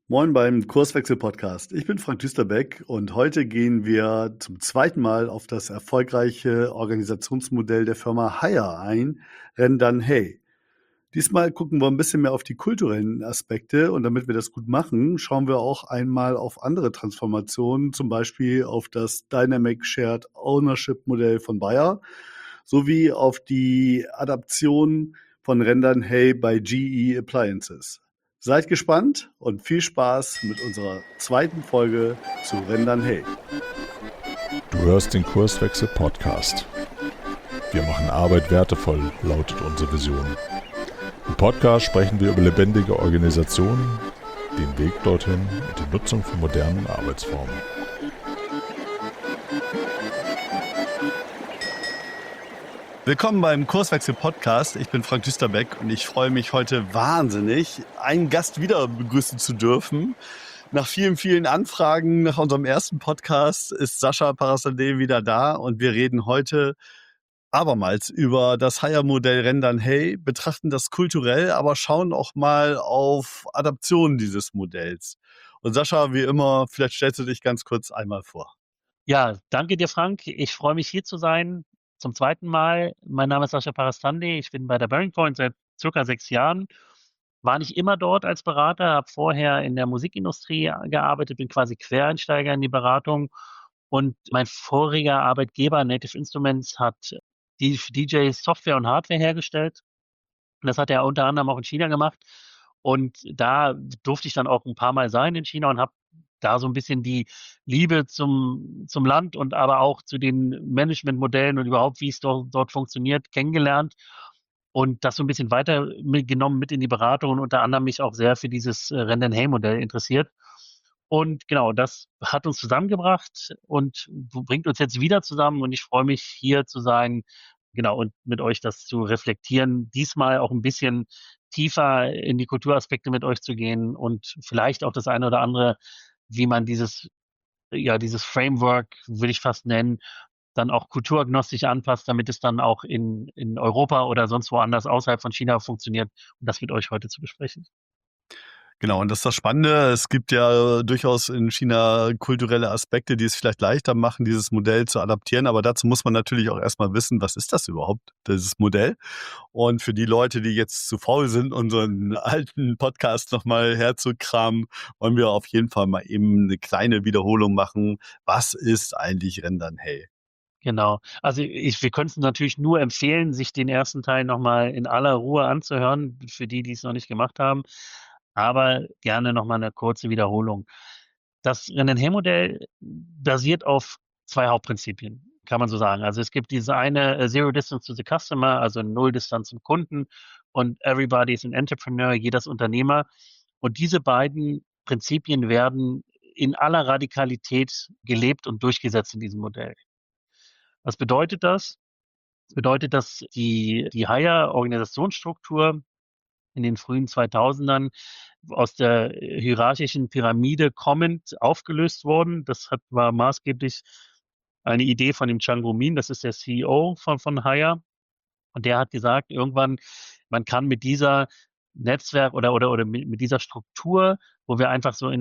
Moin beim Kurswechsel-Podcast. Ich bin Frank Düsterbeck und heute gehen wir zum zweiten Mal auf das erfolgreiche Organisationsmodell der Firma Haier ein, Ren Dan Hey. Diesmal gucken wir ein bisschen mehr auf die kulturellen Aspekte und damit wir das gut machen, schauen wir auch einmal auf andere Transformationen, zum Beispiel auf das Dynamic Shared Ownership Modell von Bayer sowie auf die Adaption von Ren Dan Hey bei GE Appliances. Seid gespannt und viel Spaß mit unserer zweiten Folge zu Ren Dan Hey. Du hörst den Kurswechsel Podcast. Wir machen Arbeit wertevoll, lautet unsere Vision. Im Podcast sprechen wir über lebendige Organisationen, den Weg dorthin und die Nutzung von modernen Arbeitsformen. Willkommen beim Kurswechsel-Podcast. Ich bin Frank Düsterbeck und ich freue mich heute wahnsinnig, einen Gast wieder begrüßen zu dürfen. Nach vielen, vielen Anfragen nach unserem ersten Podcast ist Sascha Parasadeh wieder da und wir reden heute abermals über das Haier-Modell Ren Dan Hey, betrachten das kulturell, aber schauen auch mal auf Adaptionen dieses Modells. Und Sascha, wie immer, vielleicht stellst du dich ganz kurz einmal vor. Ja, danke dir, Frank. Ich freue mich, hier zu sein. Zum zweiten Mal. Mein Name ist Sascha Parastande. Ich bin bei der Bearing Point seit circa 6 Jahren. War nicht immer dort als Berater, habe vorher in der Musikindustrie gearbeitet, bin quasi Quereinsteiger in die Beratung. Und mein voriger Arbeitgeber, Native Instruments, hat die für DJs Software und Hardware hergestellt. Und das hat er unter anderem auch in China gemacht. Und da durfte ich dann auch ein paar Mal sein in China und habe da so ein bisschen die Liebe zum Land und aber auch zu den Managementmodellen und überhaupt, wie es dort funktioniert, kennengelernt und das so ein bisschen weiter mitgenommen mit in die Beratung und unter anderem mich auch sehr für dieses Random-Hay-Modell interessiert. Und genau, das hat uns zusammengebracht und bringt uns jetzt wieder zusammen und ich freue mich, hier zu sein, genau, und mit euch das zu reflektieren. Diesmal auch ein bisschen tiefer in die Kulturaspekte mit euch zu gehen und vielleicht auch das eine oder andere, wie man dieses Framework, würde ich fast nennen, dann auch kulturagnostisch anpasst, damit es dann auch in Europa oder sonst woanders außerhalb von China funktioniert, um das mit euch heute zu besprechen. Genau, und das ist das Spannende. Es gibt ja durchaus in China kulturelle Aspekte, die es vielleicht leichter machen, dieses Modell zu adaptieren. Aber dazu muss man natürlich auch erstmal wissen, was ist das überhaupt, dieses Modell? Und für die Leute, die jetzt zu faul sind, unseren alten Podcast nochmal herzukramen, wollen wir auf jeden Fall mal eben eine kleine Wiederholung machen. Was ist eigentlich Ren Dan Hey? Genau. Also wir können es natürlich nur empfehlen, sich den ersten Teil nochmal in aller Ruhe anzuhören, für die, die es noch nicht gemacht haben. Aber gerne nochmal eine kurze Wiederholung. Das Rennen-Hay-Modell basiert auf 2 Hauptprinzipien, kann man so sagen. Also es gibt diese eine Zero Distance to the Customer, also Null Distanz zum Kunden und Everybody is an Entrepreneur, jeder ist Unternehmer. Und diese beiden Prinzipien werden in aller Radikalität gelebt und durchgesetzt in diesem Modell. Was bedeutet das? Das bedeutet, dass die Haier-Organisationsstruktur in den frühen 2000ern aus der hierarchischen Pyramide kommend aufgelöst worden. War maßgeblich eine Idee von dem Chang Guomin, das ist der CEO von Haier. Und der hat gesagt, irgendwann, man kann mit dieser Netzwerk oder mit dieser Struktur, wo wir einfach so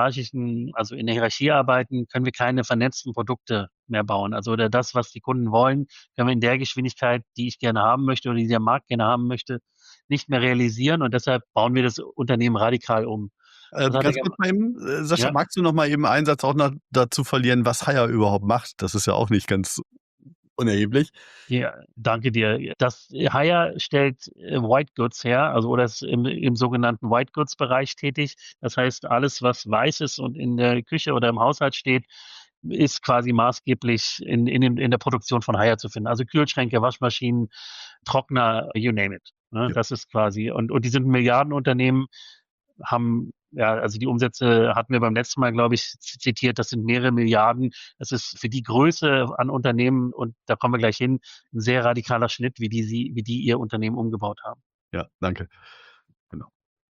also in der Hierarchie arbeiten, können wir keine vernetzten Produkte mehr bauen. Also oder das, was die Kunden wollen, können wir in der Geschwindigkeit, die ich gerne haben möchte oder die der Markt gerne haben möchte, nicht mehr realisieren. Und deshalb bauen wir das Unternehmen radikal um. Das hat er Ganz kurz mal eben, Sascha, ja. magst du noch mal eben einen Satz auch noch dazu verlieren, was Haier überhaupt macht? Das ist ja auch nicht ganz unerheblich. Ja, danke dir. Das Haier stellt White Goods her, also oder ist im sogenannten White Goods Bereich tätig. Das heißt, alles, was weiß ist und in der Küche oder im Haushalt steht, ist quasi maßgeblich in der Produktion von Haier zu finden. Also Kühlschränke, Waschmaschinen, Trockner, you name it. Ne? Ja. Das ist quasi, und die sind ein Milliardenunternehmen, haben, ja, also die Umsätze hatten wir beim letzten Mal, glaube ich, zitiert, das sind mehrere Milliarden. Das ist für die Größe an Unternehmen, und da kommen wir gleich hin, ein sehr radikaler Schnitt, wie die ihr Unternehmen umgebaut haben. Ja, danke. Genau.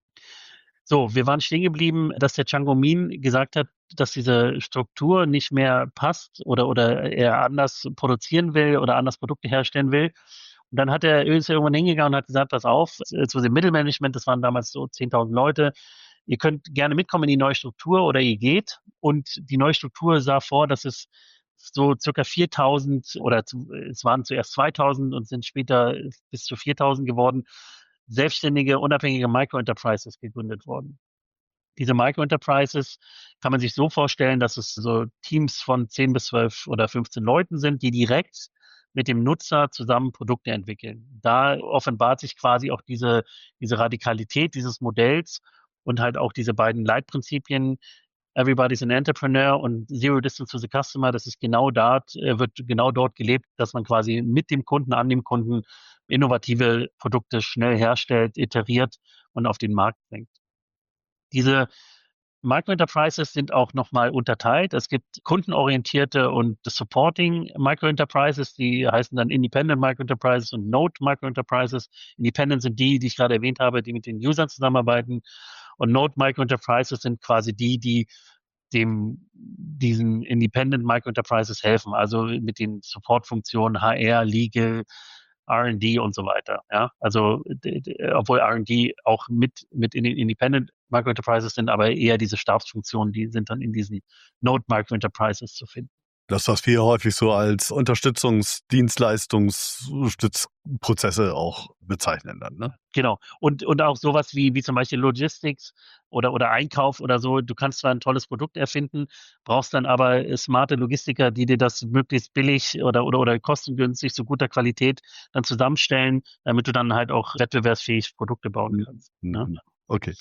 So, wir waren stehen geblieben, dass der Chang Guomin gesagt hat, dass diese Struktur nicht mehr passt oder er anders produzieren will oder anders Produkte herstellen will. Und dann ist er irgendwann hingegangen und hat gesagt, pass auf, zu dem Mittelmanagement, das waren damals so 10.000 Leute, ihr könnt gerne mitkommen in die neue Struktur oder ihr geht. Und die neue Struktur sah vor, dass es so circa 4.000 oder es waren zuerst 2.000 und sind später bis zu 4.000 geworden, selbstständige, unabhängige Micro-Enterprises gegründet worden. Diese Micro-Enterprises kann man sich so vorstellen, dass es so Teams von 10 bis 12 oder 15 Leuten sind, die direkt mit dem Nutzer zusammen Produkte entwickeln. Da offenbart sich quasi auch diese Radikalität dieses Modells und halt auch diese beiden Leitprinzipien. Everybody's an Entrepreneur und Zero Distance to the Customer. Das ist genau dort, wird genau dort gelebt, dass man quasi mit dem Kunden, an dem Kunden innovative Produkte schnell herstellt, iteriert und auf den Markt bringt. Diese Micro-Enterprises sind auch nochmal unterteilt. Es gibt kundenorientierte und Supporting Micro-Enterprises, die heißen dann Independent Micro-Enterprises und Node Micro-Enterprises. Independent sind die ich gerade erwähnt habe, die mit den Usern zusammenarbeiten. Und Node Micro-Enterprises sind quasi die diesen Independent Micro-Enterprises helfen, also mit den Support-Funktionen HR, Legal, R&D und so weiter. Ja, also obwohl R&D auch mit in den Independent Micro-Enterprises sind, aber eher diese Stabsfunktionen, die sind dann in diesen Node Micro-Enterprises zu finden. Das, was wir häufig so als Unterstützungsdienstleistungsstützprozesse auch bezeichnen dann, ne? Genau. Und auch sowas wie zum Beispiel Logistics oder Einkauf oder so. Du kannst zwar ein tolles Produkt erfinden, brauchst dann aber smarte Logistiker, die dir das möglichst billig oder kostengünstig zu guter Qualität dann zusammenstellen, damit du dann halt auch wettbewerbsfähig Produkte bauen kannst. Ne? Okay.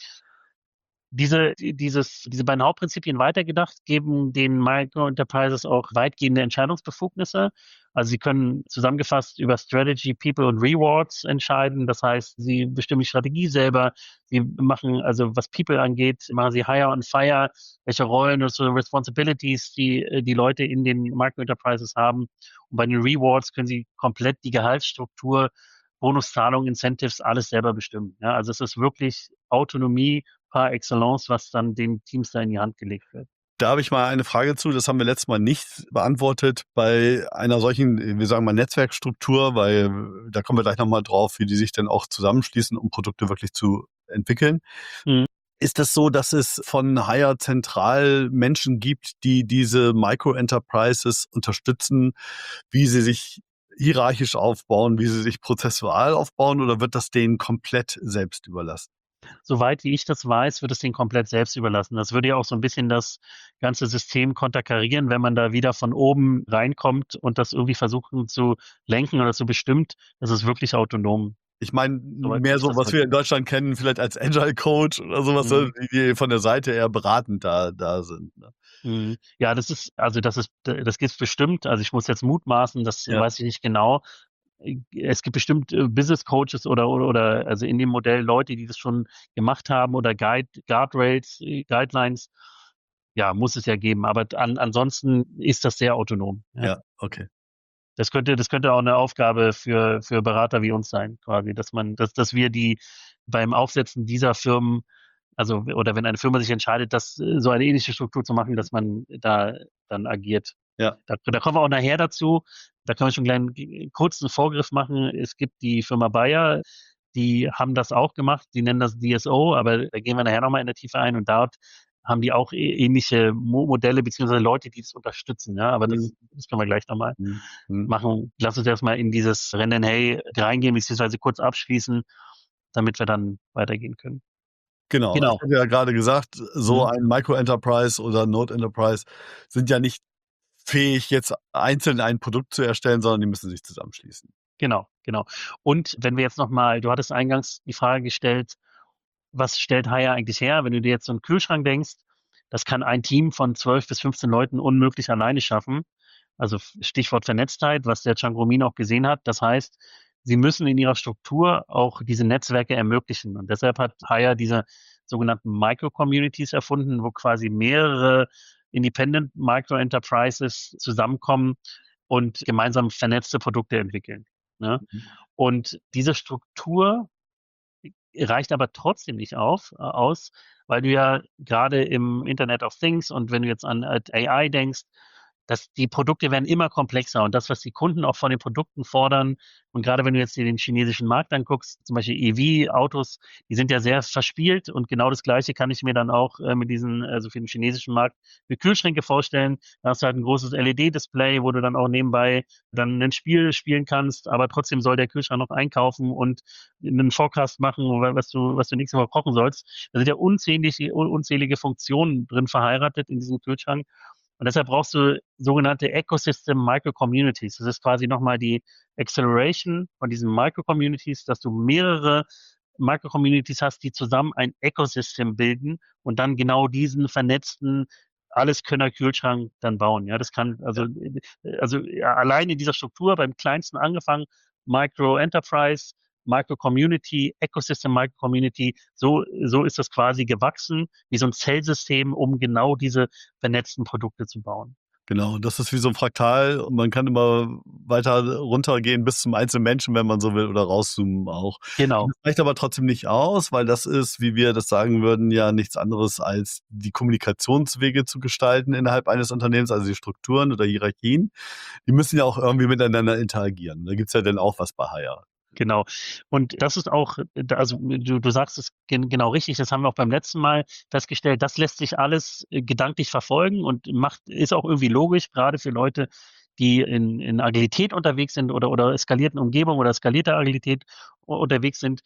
Diese beiden Hauptprinzipien weitergedacht, geben den Micro-Enterprises auch weitgehende Entscheidungsbefugnisse. Also sie können zusammengefasst über Strategy, People und Rewards entscheiden. Das heißt, sie bestimmen die Strategie selber. Sie machen, also was People angeht, machen sie Hire und Fire, welche Rollen und so Responsibilities die Leute in den Micro-Enterprises haben. Und bei den Rewards können sie komplett die Gehaltsstruktur, Bonuszahlungen, Incentives, alles selber bestimmen. Ja, also es ist wirklich Autonomie par excellence, was dann den Teams da in die Hand gelegt wird. Da habe ich mal eine Frage zu, das haben wir letztes Mal nicht beantwortet, bei einer solchen, wir sagen mal Netzwerkstruktur, weil da kommen wir gleich nochmal drauf, wie die sich dann auch zusammenschließen, um Produkte wirklich zu entwickeln. Mhm. Ist das so, dass es von Hire zentral Menschen gibt, die diese Micro-Enterprises unterstützen, wie sie sich hierarchisch aufbauen, wie sie sich prozessual aufbauen, oder wird das denen komplett selbst überlassen? Soweit wie ich das weiß, wird es denen komplett selbst überlassen. Das würde ja auch so ein bisschen das ganze System konterkarieren, wenn man da wieder von oben reinkommt und das irgendwie versuchen zu lenken oder zu bestimmt. Das ist wirklich autonom. Ich meine, Soweit mehr ich so, das was wir in Deutschland kennen, vielleicht als Agile Coach oder sowas, Mhm. die von der Seite eher beratend da sind. Ne? Mhm. Ja, das gibt's bestimmt. Also ich muss jetzt mutmaßen, das Ja. weiß ich nicht genau. Es gibt bestimmt Business Coaches oder also in dem Modell Leute, die das schon gemacht haben oder Guardrails, Guidelines. Ja, muss es ja geben. Aber ansonsten ist das sehr autonom. Ja. Ja, okay. Das könnte auch eine Aufgabe für Berater wie uns sein, quasi, dass wir die beim Aufsetzen dieser Firmen, also, oder wenn eine Firma sich entscheidet, so eine ähnliche Struktur zu machen, dass man da dann agiert. Ja. Da kommen wir auch nachher dazu. Da können wir schon einen kleinen kurzen Vorgriff machen. Es gibt die Firma Bayer, die haben das auch gemacht. Die nennen das DSO, aber da gehen wir nachher nochmal in der Tiefe ein und dort haben die auch ähnliche Modelle beziehungsweise Leute, die das unterstützen. Ja, aber das können wir gleich nochmal machen. Lass uns erstmal in dieses Rennen Hey reingehen, beziehungsweise kurz abschließen, damit wir dann weitergehen können. Genau. Ich habe ja gerade gesagt, so ein Micro-Enterprise oder Node-Enterprise sind ja nicht fähig, jetzt einzeln ein Produkt zu erstellen, sondern die müssen sich zusammenschließen. Genau. Und wenn wir jetzt nochmal, du hattest eingangs die Frage gestellt, was stellt Hire eigentlich her? Wenn du dir jetzt so einen Kühlschrank denkst, das kann ein Team von 12 bis 15 Leuten unmöglich alleine schaffen. Also Stichwort Vernetztheit, was der Changromin auch gesehen hat. Das heißt, sie müssen in ihrer Struktur auch diese Netzwerke ermöglichen. Und deshalb hat Hire diese sogenannten Micro-Communities erfunden, wo quasi mehrere Independent Micro-Enterprises zusammenkommen und gemeinsam vernetzte Produkte entwickeln. Ne? Und diese Struktur reicht aber trotzdem nicht aus, weil du ja gerade im Internet of Things und wenn du jetzt an AI denkst, die Produkte werden immer komplexer und das, was die Kunden auch von den Produkten fordern, und gerade wenn du jetzt dir den chinesischen Markt anguckst, zum Beispiel EV-Autos, die sind ja sehr verspielt und genau das Gleiche kann ich mir dann auch mit diesen, also für den chinesischen Markt, mit Kühlschränke vorstellen. Da hast du halt ein großes LED-Display, wo du dann auch nebenbei dann ein Spiel spielen kannst, aber trotzdem soll der Kühlschrank noch einkaufen und einen Forecast machen, was du nächste Woche kochen sollst. Da sind ja unzählige Funktionen drin verheiratet in diesem Kühlschrank. Und deshalb brauchst du sogenannte Ecosystem Micro-Communities. Das ist quasi nochmal die Acceleration von diesen Micro-Communities, dass du mehrere Micro-Communities hast, die zusammen ein Ecosystem bilden und dann genau diesen vernetzten Alleskönner-Kühlschrank dann bauen. Ja, das kann, also ja, allein in dieser Struktur beim kleinsten angefangen, Micro-Enterprise, Micro-Community, Ecosystem Micro-Community, so ist das quasi gewachsen, wie so ein Zellsystem, um genau diese vernetzten Produkte zu bauen. Genau, das ist wie so ein Fraktal und man kann immer weiter runtergehen bis zum einzelnen Menschen, wenn man so will, oder rauszoomen auch. Genau, Das reicht aber trotzdem nicht aus, weil das ist, wie wir das sagen würden, ja nichts anderes als die Kommunikationswege zu gestalten innerhalb eines Unternehmens, also die Strukturen oder Hierarchien. Die müssen ja auch irgendwie miteinander interagieren. Da gibt's ja dann auch was bei Hire. genau. Und das ist auch, also du sagst es genau richtig, das haben wir auch beim letzten Mal festgestellt, das lässt sich alles gedanklich verfolgen und ist auch irgendwie logisch, gerade für Leute, die in Agilität unterwegs sind oder eskalierten Umgebung oder eskalierter Agilität unterwegs sind.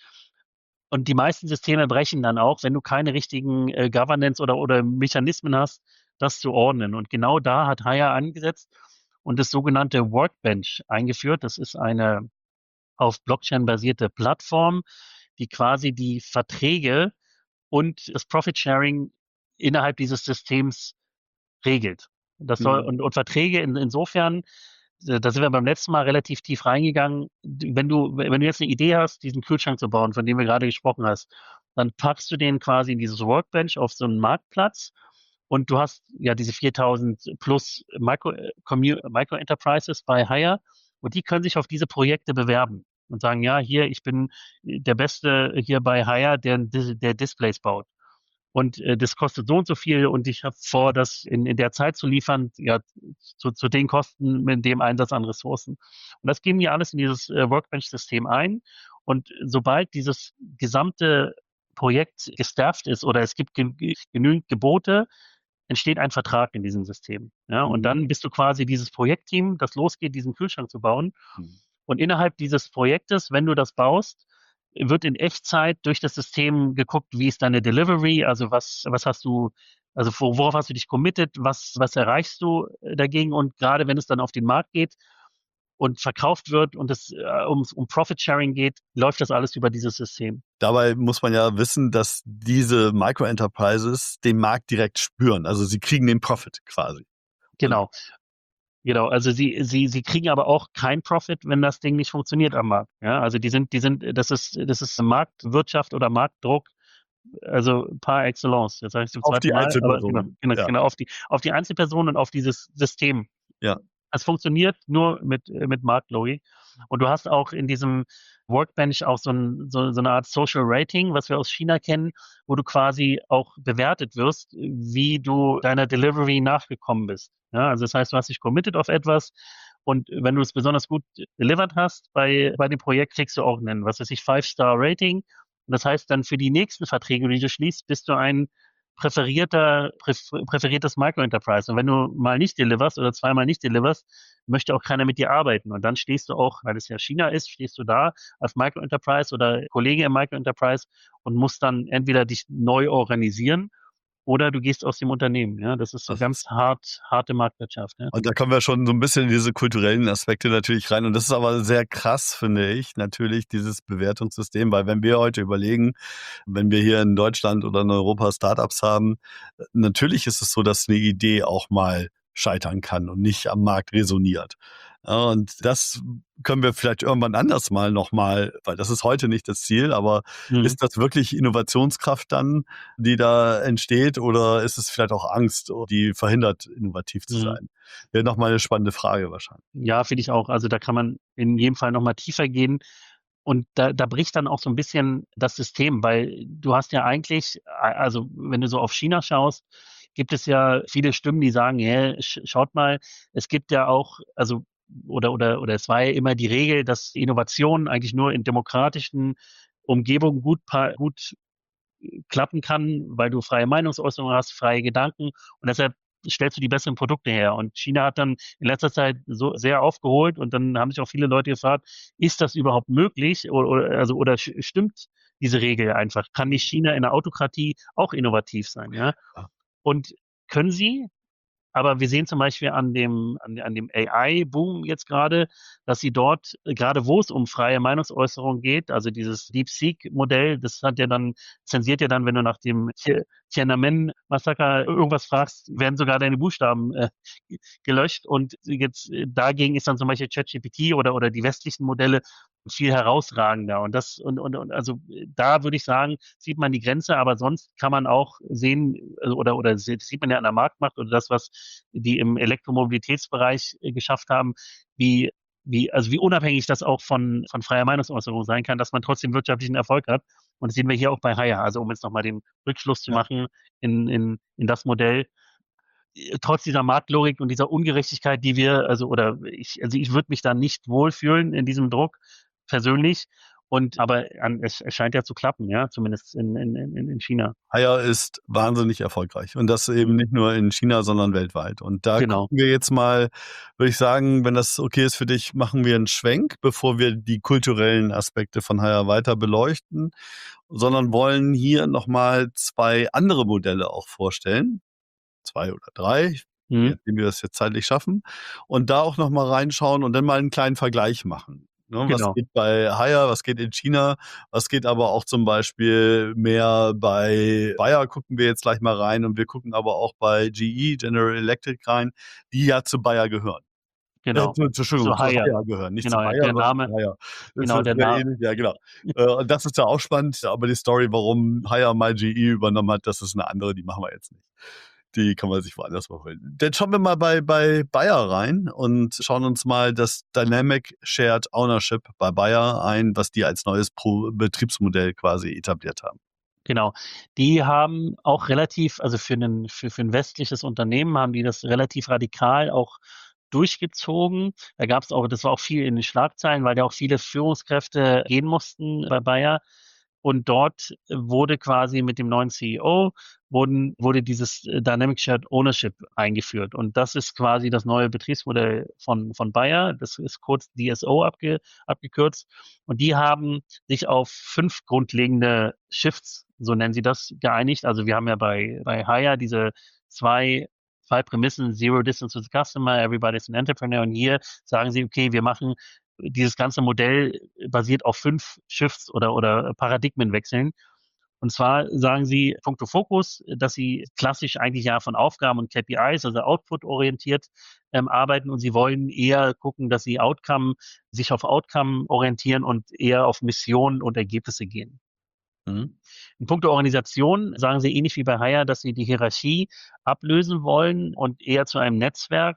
Und die meisten Systeme brechen dann auch, wenn du keine richtigen Governance oder Mechanismen hast, das zu ordnen. Und genau da hat Hire angesetzt und das sogenannte Workbench eingeführt. Das ist eine auf Blockchain basierte Plattform, die quasi die Verträge und das Profit Sharing innerhalb dieses Systems regelt. Das soll, Mhm. und Verträge insofern, da sind wir beim letzten Mal relativ tief reingegangen. Wenn du jetzt eine Idee hast, diesen Kühlschrank zu bauen, von dem wir gerade gesprochen hast, dann packst du den quasi in dieses Workbench auf so einen Marktplatz und du hast ja diese 4000 plus Micro Enterprises bei Hire und die können sich auf diese Projekte bewerben und sagen, ja, hier, ich bin der Beste hier bei Hire, der Displays baut. Und das kostet so und so viel und ich habe vor, das in der Zeit zu liefern, ja, zu den Kosten mit dem Einsatz an Ressourcen. Und das geben wir alles in dieses Workbench-System ein. Und sobald dieses gesamte Projekt gestafft ist oder es gibt genügend Gebote, entsteht ein Vertrag in diesem System. Ja, und Mhm. dann bist du quasi dieses Projektteam, das losgeht, diesen Kühlschrank zu bauen. Mhm. Und innerhalb dieses Projektes, wenn du das baust, wird in Echtzeit durch das System geguckt, wie ist deine Delivery, also was hast du, also worauf hast du dich committed, was erreichst du dagegen und gerade wenn es dann auf den Markt geht und verkauft wird und es um Profit Sharing geht, läuft das alles über dieses System. Dabei muss man ja wissen, dass diese Micro-Enterprises den Markt direkt spüren. Also sie kriegen den Profit quasi. Und Genau. Genau, also sie kriegen aber auch kein Profit, wenn das Ding nicht funktioniert am Markt. Ja, also das ist Marktwirtschaft oder Marktdruck, also par excellence. Jetzt sage ich zum auf zweiten die Mal, aber genau, Einzelpersonen. genau, Ja, genau auf die Einzelperson und auf dieses System. ja. Es funktioniert nur mit Marktlogik. Und du hast auch in diesem Workbench auch so eine Art Social Rating, was wir aus China kennen, wo du quasi auch bewertet wirst, wie du deiner Delivery nachgekommen bist. Ja, also das heißt, du hast dich committed auf etwas und wenn du es besonders gut delivered hast bei dem Projekt, kriegst du auch einen, was weiß ich, Five-Star-Rating. Und das heißt dann für die nächsten Verträge, die du schließt, bist du ein präferiertes Micro-Enterprise. Und wenn du mal nicht deliverst oder zweimal nicht deliverst, möchte auch keiner mit dir arbeiten. Und dann stehst du auch, weil es ja China ist, stehst du da als Micro-Enterprise oder Kollege im Micro-Enterprise und musst dann entweder dich neu organisieren oder du gehst aus dem Unternehmen. Ja, das ist so Das ganz ist harte Marktwirtschaft. Ja. Und da kommen wir schon so ein bisschen in diese kulturellen Aspekte natürlich rein. Und das ist aber sehr krass, finde ich, natürlich dieses Bewertungssystem, weil wenn wir heute überlegen, wenn wir hier in Deutschland oder in Europa Startups haben, natürlich ist es so, dass eine Idee auch mal scheitern kann und nicht am Markt resoniert. Ja, und das können wir vielleicht irgendwann anders mal nochmal, weil das ist heute nicht das Ziel, aber Mhm. ist das wirklich Innovationskraft dann, die da entsteht, oder ist es vielleicht auch Angst, die verhindert, innovativ zu Mhm. sein? Wäre noch mal 'ne spannende Frage wahrscheinlich. Ja, finde ich auch. Also da kann man in jedem Fall nochmal tiefer gehen. Und da bricht dann auch so ein bisschen das System, weil du hast ja eigentlich, also wenn du so auf China schaust, gibt es ja viele Stimmen, die sagen, schaut mal, es gibt ja auch, also oder es war ja immer die Regel, dass Innovation eigentlich nur in demokratischen Umgebungen gut klappen kann, weil du freie Meinungsäußerung hast, freie Gedanken und deshalb stellst du die besseren Produkte her. Und China hat dann in letzter Zeit so sehr aufgeholt und dann haben sich auch viele Leute gefragt, ist das überhaupt möglich oder stimmt diese Regel einfach? Kann nicht China in der Autokratie auch innovativ sein? Ja? Und können sie, aber wir sehen zum Beispiel an dem AI-Boom jetzt gerade, dass sie dort, gerade wo es um freie Meinungsäußerung geht, also dieses DeepSeek-Modell, zensiert ja dann, wenn du nach dem Tiananmen-Massaker irgendwas fragst, werden sogar deine Buchstaben gelöscht. Und jetzt dagegen ist dann zum Beispiel ChatGPT oder die westlichen Modelle viel herausragender. Und also da würde ich sagen, sieht man die Grenze, aber sonst kann man auch sehen, oder sieht man ja an der Marktmacht oder das, was die im Elektromobilitätsbereich geschafft haben, wie unabhängig das auch von freier Meinungsäußerung sein kann, dass man trotzdem wirtschaftlichen Erfolg hat. Und das sehen wir hier auch bei Haier. Also um jetzt nochmal den Rückschluss zu Ja. machen in das Modell, trotz dieser Marktlogik und dieser Ungerechtigkeit, ich würde mich da nicht wohlfühlen in diesem Druck, persönlich. Aber es scheint ja zu klappen, ja, zumindest in China. Haier ist wahnsinnig erfolgreich und das eben nicht nur in China, sondern weltweit. Und da Genau. gucken wir jetzt mal, würde ich sagen, wenn das okay ist für dich, machen wir einen Schwenk, bevor wir die kulturellen Aspekte von Haier weiter beleuchten, sondern wollen hier nochmal 2 andere Modelle auch vorstellen. 2 oder 3, je Mhm. nachdem wir das jetzt zeitlich schaffen. Und da auch nochmal reinschauen und dann mal einen kleinen Vergleich machen. Ne, was Genau. geht bei Haier, was geht in China, was geht aber auch zum Beispiel mehr bei Bayer, gucken wir jetzt gleich mal rein und wir gucken aber auch bei GE, General Electric rein, die ja zu Bayer gehören. Genau. Entschuldigung, Zu zu Haier. Haier gehören, nicht zu Genau, Bayer, der sondern Name, zu Haier. Das genau, ist der sehr Name. ähnlich, ja genau. Und das ist ja auch spannend, aber die Story, warum Haier mal GE übernommen hat, das ist eine andere, die machen wir jetzt nicht. Die kann man sich woanders holen. Dann schauen wir mal bei Bayer rein und schauen uns mal das Dynamic Shared Ownership bei Bayer ein, was die als neues Betriebsmodell quasi etabliert haben. Genau. Die haben auch also für ein westliches Unternehmen haben die das relativ radikal auch durchgezogen. Das war auch viel in den Schlagzeilen, weil ja auch viele Führungskräfte gehen mussten bei Bayer. Und dort wurde quasi mit dem neuen CEO wurde dieses Dynamic Shared Ownership eingeführt. Und das ist quasi das neue Betriebsmodell von Bayer. Das ist kurz DSO abgekürzt. Und die haben sich auf 5 grundlegende Shifts, so nennen sie das, geeinigt. Also wir haben ja bei Haier diese zwei Prämissen, Zero Distance to the Customer, Everybody's an Entrepreneur. Und hier sagen sie, okay, wir machen dieses ganze Modell basiert auf 5 Shifts oder Paradigmenwechseln. Und zwar sagen sie, puncto Fokus, dass sie klassisch eigentlich ja von Aufgaben und KPIs, also Output-orientiert arbeiten und sie wollen eher gucken, dass sie sich auf Outcome orientieren und eher auf Missionen und Ergebnisse gehen. Mhm. In puncto Organisation sagen sie ähnlich wie bei Haier, dass sie die Hierarchie ablösen wollen und eher zu einem Netzwerk,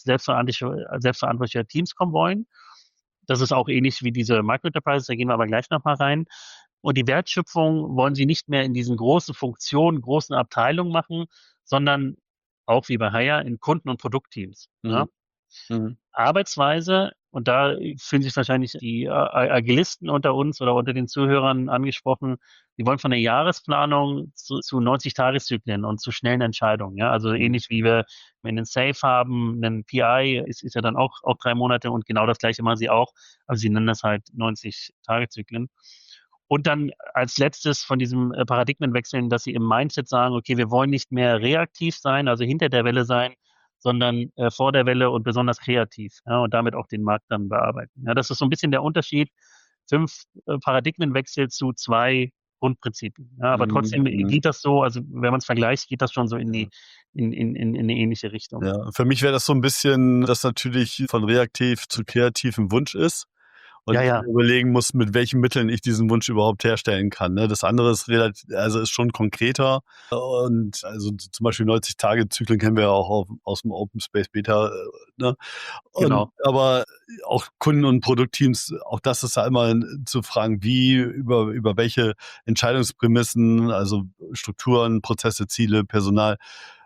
selbstverantwortlicher Teams kommen wollen. Das ist auch ähnlich wie diese Micro-Enterprises, da gehen wir aber gleich nochmal rein. Und die Wertschöpfung wollen sie nicht mehr in diesen großen Funktionen, großen Abteilungen machen, sondern auch wie bei Haier in Kunden- und Produktteams. Mhm. Ja? Mhm. Arbeitsweise, und da fühlen sich wahrscheinlich die Agilisten unter uns oder unter den Zuhörern angesprochen, die wollen von der Jahresplanung zu 90-Tageszyklen und zu schnellen Entscheidungen. Ja? Also ähnlich wie wir einen Safe haben, einen PI ist ja dann auch 3 Monate und genau das gleiche machen sie auch, aber sie nennen das halt 90-Tagezyklen. Und dann als letztes von diesem Paradigmenwechseln, dass sie im Mindset sagen, okay, wir wollen nicht mehr reaktiv sein, also hinter der Welle sein, sondern vor der Welle und besonders kreativ, ja, und damit auch den Markt dann bearbeiten. Ja, das ist so ein bisschen der Unterschied. 5 Paradigmenwechsel zu 2 Grundprinzipien. Ja, aber Mhm. trotzdem Mhm. geht das so, also wenn man es vergleicht, geht das schon so in eine ähnliche Richtung. Ja, für mich wäre das so ein bisschen, dass natürlich von reaktiv zu kreativ 'n Wunsch ist und Ja, ich ja, mir überlegen muss, mit welchen Mitteln ich diesen Wunsch überhaupt herstellen kann, ne? Das andere ist ist schon konkreter und also zum Beispiel 90-Tage-Zyklen kennen wir ja auch aus dem Open Space Beta, ne? Und genau. aber auch Kunden und Produktteams, auch das ist ja immer zu fragen, über welche Entscheidungsprämissen, also Strukturen, Prozesse, Ziele, Personal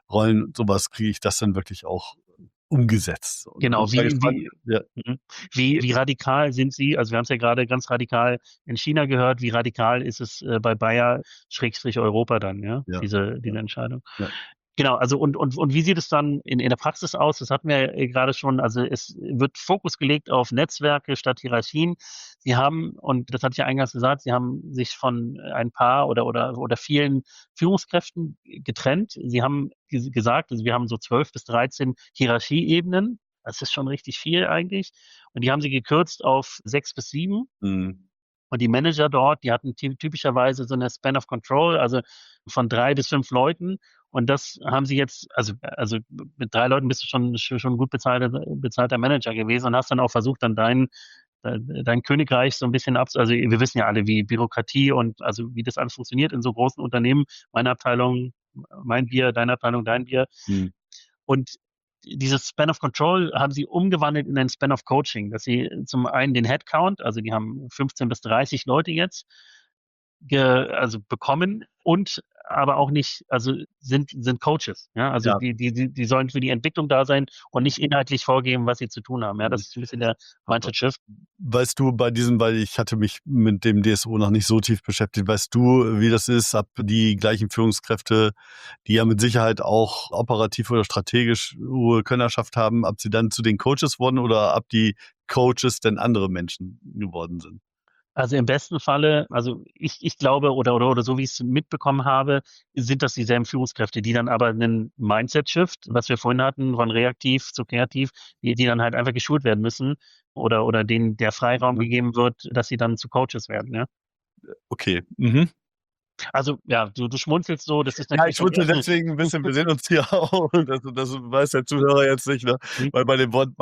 Rollen und sowas, kriege ich das dann wirklich auch umgesetzt. Und bin Genau, mal gespannt. Ja. wie radikal sind Sie? Also wir haben es ja gerade ganz radikal in China gehört. Wie radikal ist es bei Bayer Schrägstrich Europa dann, ja, Ja, ja, diese Entscheidung? ja. Genau, also und wie sieht es dann in der Praxis aus? Das hatten wir ja gerade schon. Also es wird Fokus gelegt auf Netzwerke statt Hierarchien. Sie haben, und das hatte ich ja eingangs gesagt, Sie haben sich von ein paar oder vielen Führungskräften getrennt. Sie haben gesagt, also wir haben so 12 bis 13 Hierarchieebenen. Das ist schon richtig viel eigentlich. Und die haben sie gekürzt auf 6 bis 7. Mhm. Und die Manager dort, die hatten typischerweise so eine Span of Control, also von 3 bis 5 Leuten. Und das haben sie jetzt, also mit 3 Leuten bist du schon gut bezahlter Manager gewesen und hast dann auch versucht, dann dein Königreich so ein bisschen also wir wissen ja alle, wie Bürokratie und also wie das alles funktioniert in so großen Unternehmen. Meine Abteilung, mein Bier, deine Abteilung, dein Bier. Mhm. Und dieses Span of Control haben sie umgewandelt in ein Span of Coaching, dass sie zum einen den Headcount, also die haben 15 bis 30 Leute jetzt, also bekommen und aber auch nicht, also sind Coaches, ja, also Ja. die sollen für die Entwicklung da sein und nicht inhaltlich vorgeben, was sie zu tun haben. Ja, das ist ein bisschen der Mindset-Shift. Weißt du, weil ich hatte mich mit dem DSO noch nicht so tief beschäftigt, weißt du, wie das ist, ob die gleichen Führungskräfte, die ja mit Sicherheit auch operativ oder strategisch hohe Könnerschaft haben, ob sie dann zu den Coaches wurden oder ob die Coaches denn andere Menschen geworden sind? Also im besten Falle, also ich glaube oder so wie ich es mitbekommen habe, sind das dieselben Führungskräfte, die dann aber einen Mindset-Shift, was wir vorhin hatten, von reaktiv zu kreativ, die dann halt einfach geschult werden müssen oder denen der Freiraum gegeben wird, dass sie dann zu Coaches werden, ja. Okay. Mhm. Also ja, du schmunzelst so, das ist Ja, ich natürlich dann schmunzel eher, deswegen ein bisschen. Wir sehen uns hier auch. Das weiß der Zuhörer jetzt nicht, ne? Weil bei dem Wort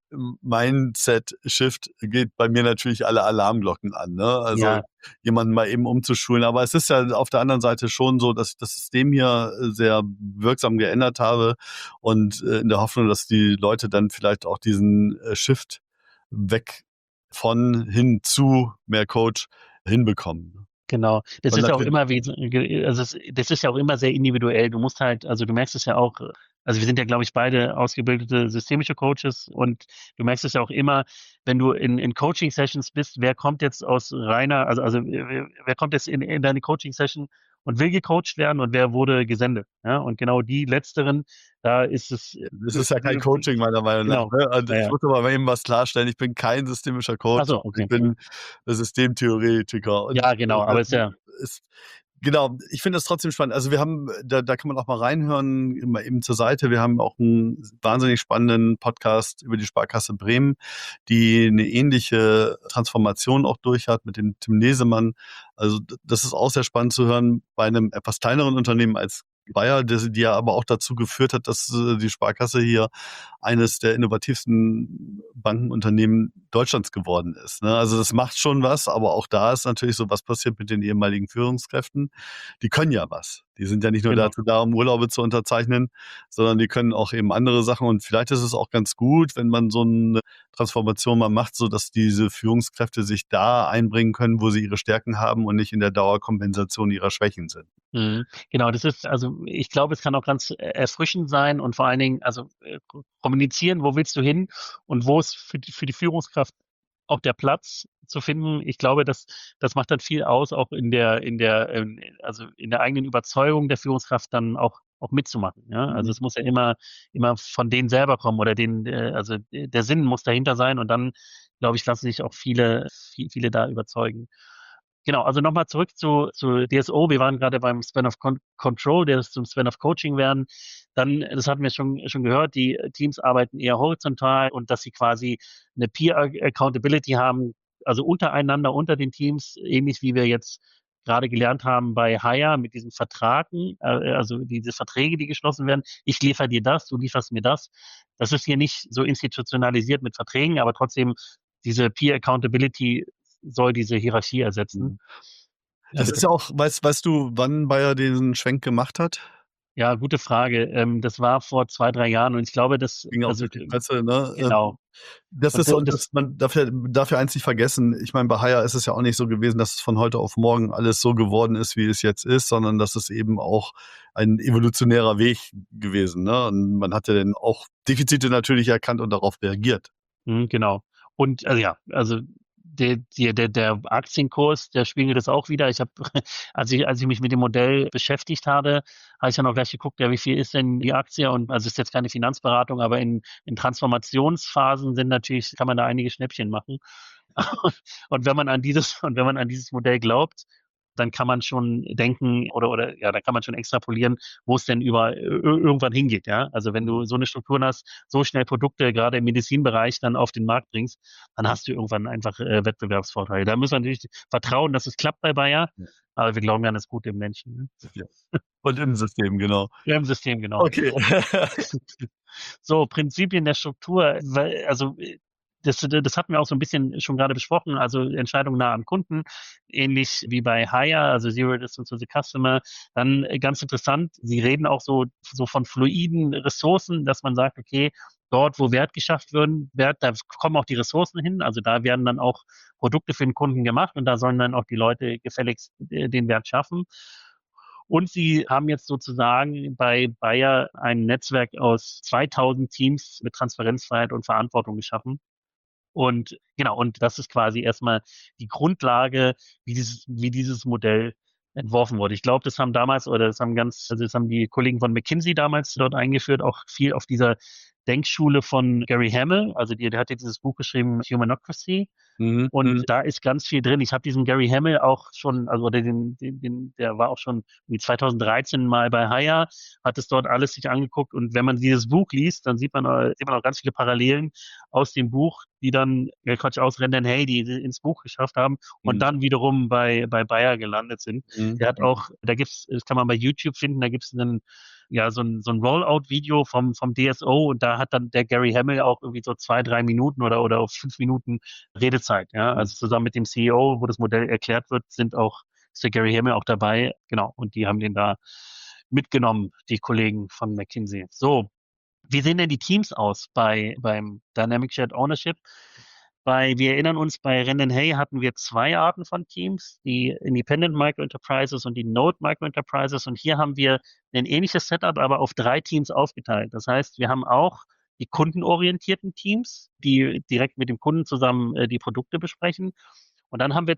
Mindset-Shift geht bei mir natürlich alle Alarmglocken an, ne? Also, ja, jemanden mal eben umzuschulen. Aber es ist ja auf der anderen Seite schon so, dass ich das System hier sehr wirksam geändert habe und, in der Hoffnung, dass die Leute dann vielleicht auch diesen, Shift weg von hin zu mehr Coach hinbekommen. genau. Das Und ist ja auch natürlich. immer also das ist ja auch immer sehr individuell. Du musst halt, also du merkst es ja auch, also wir sind ja, glaube ich, beide ausgebildete systemische Coaches und du merkst es ja auch immer, wenn du in Coaching-Sessions bist, wer kommt jetzt aus reiner, also wer kommt jetzt in deine Coaching-Session und will gecoacht werden und wer wurde gesendet. Ja? Und genau die letzteren, da ist es, Das ist ja kein Coaching meiner Meinung nach, genau. ne? Also, Ja, ich ja. muss aber mal eben was klarstellen. Ich bin kein systemischer Ach Coach. so, Ich okay. bin Systemtheoretiker und, Ja, genau. Aber das ist ja, ist genau, ich finde das trotzdem spannend. Also, wir haben da kann man auch mal reinhören, mal eben zur Seite. Wir haben auch 'n wahnsinnig spannenden Podcast über die Sparkasse Bremen, die 'ne ähnliche Transformation auch durch hat mit dem Tim Nesemann. Also, das ist auch sehr spannend zu hören bei 'nem etwas kleineren Unternehmen als Bayer, die ja aber auch dazu geführt hat, dass, die Sparkasse hier eines der innovativsten Bankenunternehmen Deutschlands geworden ist, ne? Also, das macht schon was, aber auch da ist natürlich so, was passiert mit den ehemaligen Führungskräften? Die können ja was. Die sind ja nicht nur genau. dazu da, um Urlaube zu unterzeichnen, sondern die können auch eben andere Sachen. Und vielleicht ist es auch ganz gut, wenn man so 'ne Transformation mal macht, sodass diese Führungskräfte sich da einbringen können, wo sie ihre Stärken haben und nicht in der Dauerkompensation ihrer Schwächen sind. Mhm. Genau, das ist, also ich glaube, es kann auch ganz erfrischend sein und vor allen Dingen, also kommunizieren, wo willst du hin und wo ist für die Führungskraft auch der Platz zu finden. Ich glaube, das macht dann viel aus, auch also in der eigenen Überzeugung der Führungskraft dann auch mitzumachen. Ja? Also Mhm. es muss ja immer von denen selber kommen oder also der Sinn muss dahinter sein und dann, glaube ich, lassen sich auch viele da überzeugen. Genau, also nochmal zurück zu DSO. Wir waren gerade beim Span of Control, der ist zum Span of Coaching werden. Dann, das hatten wir schon gehört, die Teams arbeiten eher horizontal und dass sie quasi eine Peer Accountability haben, also untereinander, unter den Teams, ähnlich wie wir jetzt gerade gelernt haben bei Hire mit diesen Vertragen, also diese Verträge, die geschlossen werden. Ich liefere dir das, du lieferst mir das. Das ist hier nicht so institutionalisiert mit Verträgen, aber trotzdem diese Peer Accountability soll diese Hierarchie ersetzen. Mhm. Ja, Das ist ja bitte. auch weißt du, wann Bayer diesen Schwenk gemacht hat? Ja, gute Frage. Das war vor 2, 3 Jahren und ich glaube, Ging auch also, durch die Presse, ne? genau. Das Und ist so, das dass man darf ja eins nicht vergessen. Ich meine, bei Haier ist es ja auch nicht so gewesen, dass es von heute auf morgen alles so geworden ist, wie es jetzt ist, sondern das ist eben auch ein evolutionärer Weg gewesen, ne? Und man hat ja dann auch Defizite natürlich erkannt und darauf reagiert. Genau. Und ja, also der Aktienkurs, der spiegelt das auch wieder. Ich habe, als ich mich mit dem Modell beschäftigt habe ich dann auch gleich geguckt, ja, wie viel ist denn die Aktie? Und also ist jetzt keine Finanzberatung, aber in Transformationsphasen kann man da einige Schnäppchen machen. Und wenn man an dieses Modell glaubt, dann kann man schon denken oder ja, dann kann man schon extrapolieren, wo es denn irgendwann hingeht, ja. Also wenn du so eine Strukturen hast, so schnell Produkte gerade im Medizinbereich dann auf den Markt bringst, dann hast du irgendwann einfach Wettbewerbsvorteile. Da müssen wir natürlich vertrauen, dass es klappt bei Bayer, Ja. aber wir glauben ja an das Gute im Menschen. Ne? Ja. Und im System, genau. Ja, im System, genau. Okay. So, Prinzipien der Struktur, also das hatten wir auch so ein bisschen schon gerade besprochen, also Entscheidung nah am Kunden, ähnlich wie bei Hire, also Zero Distance to the Customer. Dann ganz interessant, Sie reden auch so von fluiden Ressourcen, dass man sagt, okay, dort, wo Wert geschafft wird, da kommen auch die Ressourcen hin, also da werden dann auch Produkte für den Kunden gemacht und da sollen dann auch die Leute gefälligst den Wert schaffen. Und sie haben jetzt sozusagen bei Bayer ein Netzwerk aus 2000 Teams mit Transparenzfreiheit und Verantwortung geschaffen. Und genau, und das ist quasi erstmal die Grundlage, wie dieses Modell entworfen wurde. Ich glaube, das haben die Kollegen von McKinsey damals dort eingeführt, auch viel auf dieser Denkschule von Gary Hamel. Also der hat jetzt dieses Buch geschrieben, Humanocracy. Mhm. Und da ist ganz viel drin. Ich habe diesen Gary Hamel auch schon, also der war auch schon wie 2013 mal bei Haier, hat es dort alles sich angeguckt. Und wenn man dieses Buch liest, dann sieht man auch ganz viele Parallelen aus dem Buch, die dann Quatsch ausrennen, hey, die ins Buch geschafft haben und Mhm. dann wiederum bei Bayer gelandet sind. Mhm. Der hat auch, das kann man bei YouTube finden, da gibt es so ein Rollout-Video vom DSO und da hat dann der Gary Hamel auch irgendwie so 2, 3 Minuten oder auf 5 Minuten Redezeit, ja. Also zusammen mit dem CEO, wo das Modell erklärt wird, ist der Gary Hamel auch dabei, genau. Und die haben den da mitgenommen, die Kollegen von McKinsey. So, wie sehen denn die Teams aus beim Dynamic Shared Ownership? Wir erinnern uns, bei Renden Hay hatten wir 2 Arten von Teams, die Independent Micro Enterprises und die Node Micro Enterprises. Und hier haben wir ein ähnliches Setup, aber auf 3 Teams aufgeteilt. Das heißt, wir haben auch die kundenorientierten Teams, die direkt mit dem Kunden zusammen die Produkte besprechen. Und dann haben wir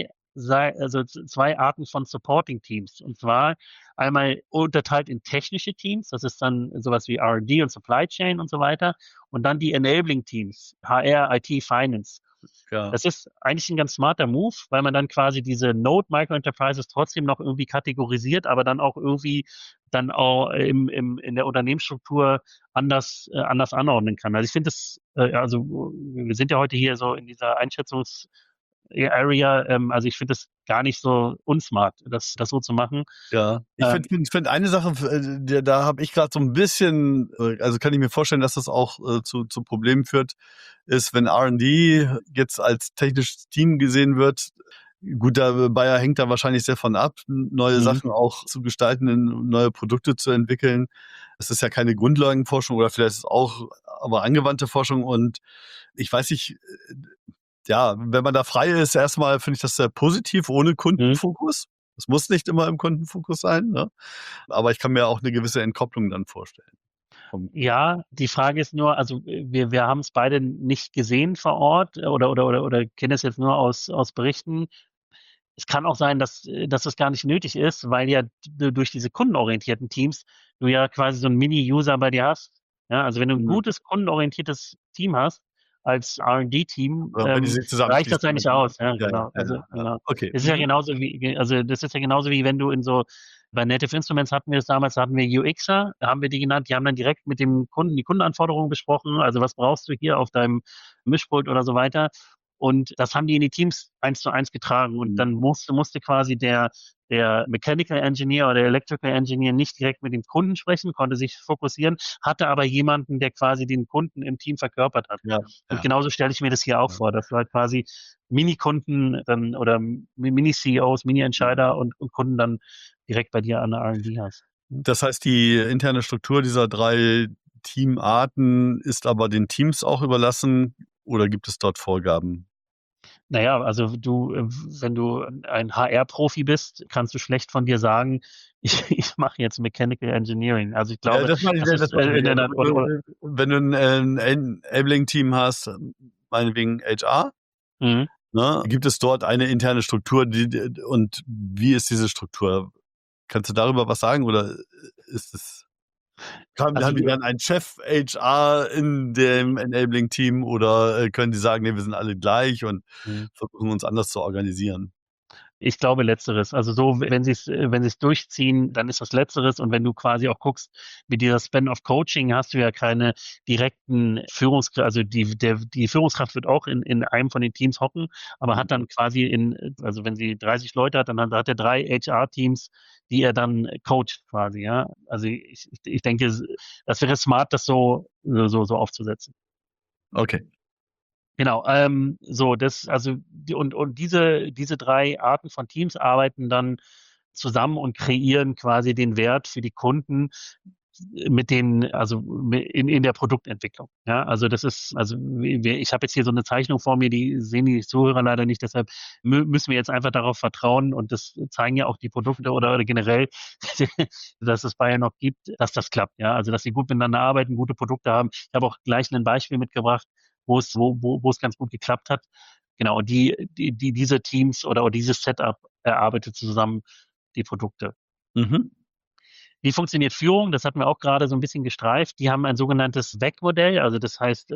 zwei Arten von Supporting Teams. Und zwar einmal unterteilt in technische Teams, das ist dann sowas wie R&D und Supply Chain und so weiter. Und dann die Enabling Teams, HR, IT, Finance. Ja. Das ist eigentlich ein ganz smarter Move, weil man dann quasi diese Node Micro Enterprises trotzdem noch irgendwie kategorisiert, aber dann auch irgendwie dann auch in der Unternehmensstruktur anders anordnen kann. Also ich finde also wir sind ja heute hier so in dieser Area, also ich finde das gar nicht so unsmart, das so zu machen. Ja, ich Ähm, find eine Sache, da habe ich gerade so ein bisschen, also kann ich mir vorstellen, dass das auch zu Problemen führt, ist, wenn R&D jetzt als technisches Team gesehen wird. Gut, Bayer hängt da wahrscheinlich sehr von ab, neue mhm, Sachen auch zu gestalten, neue Produkte zu entwickeln. Es ist ja keine Grundlagenforschung oder vielleicht ist es auch, aber angewandte Forschung. Und ich weiß nicht, ja, wenn man da frei ist, erstmal finde ich das sehr positiv, ohne mhm. Kundenfokus. Es muss nicht immer im Kundenfokus sein, ne? Aber ich kann mir auch eine gewisse Entkopplung dann vorstellen. Ja, die Frage ist nur, also wir haben es beide nicht gesehen vor Ort oder kennen es jetzt nur aus Berichten. Es kann auch sein, dass es gar nicht nötig ist, weil ja durch diese kundenorientierten Teams du ja quasi so einen Mini-User bei dir hast. Ja, also wenn du ein Mhm. gutes kundenorientiertes Team hast als R&D-Team, Oder wenn die sich reicht das zusammenschließen. eigentlich aus. Ja, Ja, ja, genau. ja, Also ja, ja. genau. Okay. Das ist ja Mhm. genauso wie wenn du bei Native Instruments hatten wir das damals, da hatten wir UXer, da haben wir die genannt, die haben dann direkt mit dem Kunden die Kundenanforderungen besprochen, also was brauchst du hier auf deinem Mischpult oder so weiter. Und das haben die in die Teams 1:1 getragen. Und Mhm. dann musste quasi der Mechanical Engineer oder der Electrical Engineer nicht direkt mit dem Kunden sprechen, konnte sich fokussieren, hatte aber jemanden, der quasi den Kunden im Team verkörpert hat. Ja, Und ja, genauso stelle ich mir das hier auch ja. vor, dass du halt quasi Mini-Kunden dann oder Mini-CEOs, Mhm. Mini-Entscheider und Kunden dann direkt bei dir an der R&D hast. Das heißt, die interne Struktur dieser 3 Teamarten ist aber den Teams auch überlassen oder gibt es dort Vorgaben? Naja, also wenn du ein HR-Profi bist, kannst du schlecht von dir sagen, ich mache jetzt Mechanical Engineering. Also ich Ja, glaube, das das ist meine ich. in Also, einer oder wenn du 'n Enabling-Team hast, meinetwegen HR, mhm. ne, gibt es dort eine interne Struktur, und wie ist diese Struktur? Kannst du darüber was sagen oder ist es Also haben die dann einen Chef HR in dem Enabling-Team oder, können die sagen: „Ne, wir sind alle gleich und mhm. versuchen uns anders zu organisieren?“ Ich glaube Letzteres. Also so, wenn sie's durchziehen, dann ist das Letzteres. Und wenn du quasi auch guckst, mit dieser Span of Coaching hast du ja keine direkten Führungskräfte, also die Führungskraft wird auch in einem von den Teams hocken, aber hat dann quasi also wenn sie 30 Leute hat, dann hat er 3 HR-Teams, die er dann coacht quasi, ja. Also ich denke, das wäre smart, das so aufzusetzen. Okay. Genau, so das also und diese 3 Arten von Teams arbeiten dann zusammen und kreieren quasi den Wert für die Kunden mit den also in der Produktentwicklung. Ja, also das ist also ich habe jetzt hier so eine Zeichnung vor mir, die sehen die Zuhörer leider nicht, deshalb müssen wir jetzt einfach darauf vertrauen und das zeigen ja auch die Produkte oder generell, dass es Bayer noch gibt, dass das klappt. Ja, also dass sie gut miteinander arbeiten, gute Produkte haben. Ich habe auch gleich ein Beispiel mitgebracht, wo es ganz gut geklappt hat. Genau, und diese Teams oder dieses Setup erarbeitet zusammen die Produkte. Mhm. Wie funktioniert Führung? Das hatten wir auch gerade so ein bisschen gestreift. Die haben ein sogenanntes VAC-Modell, also das heißt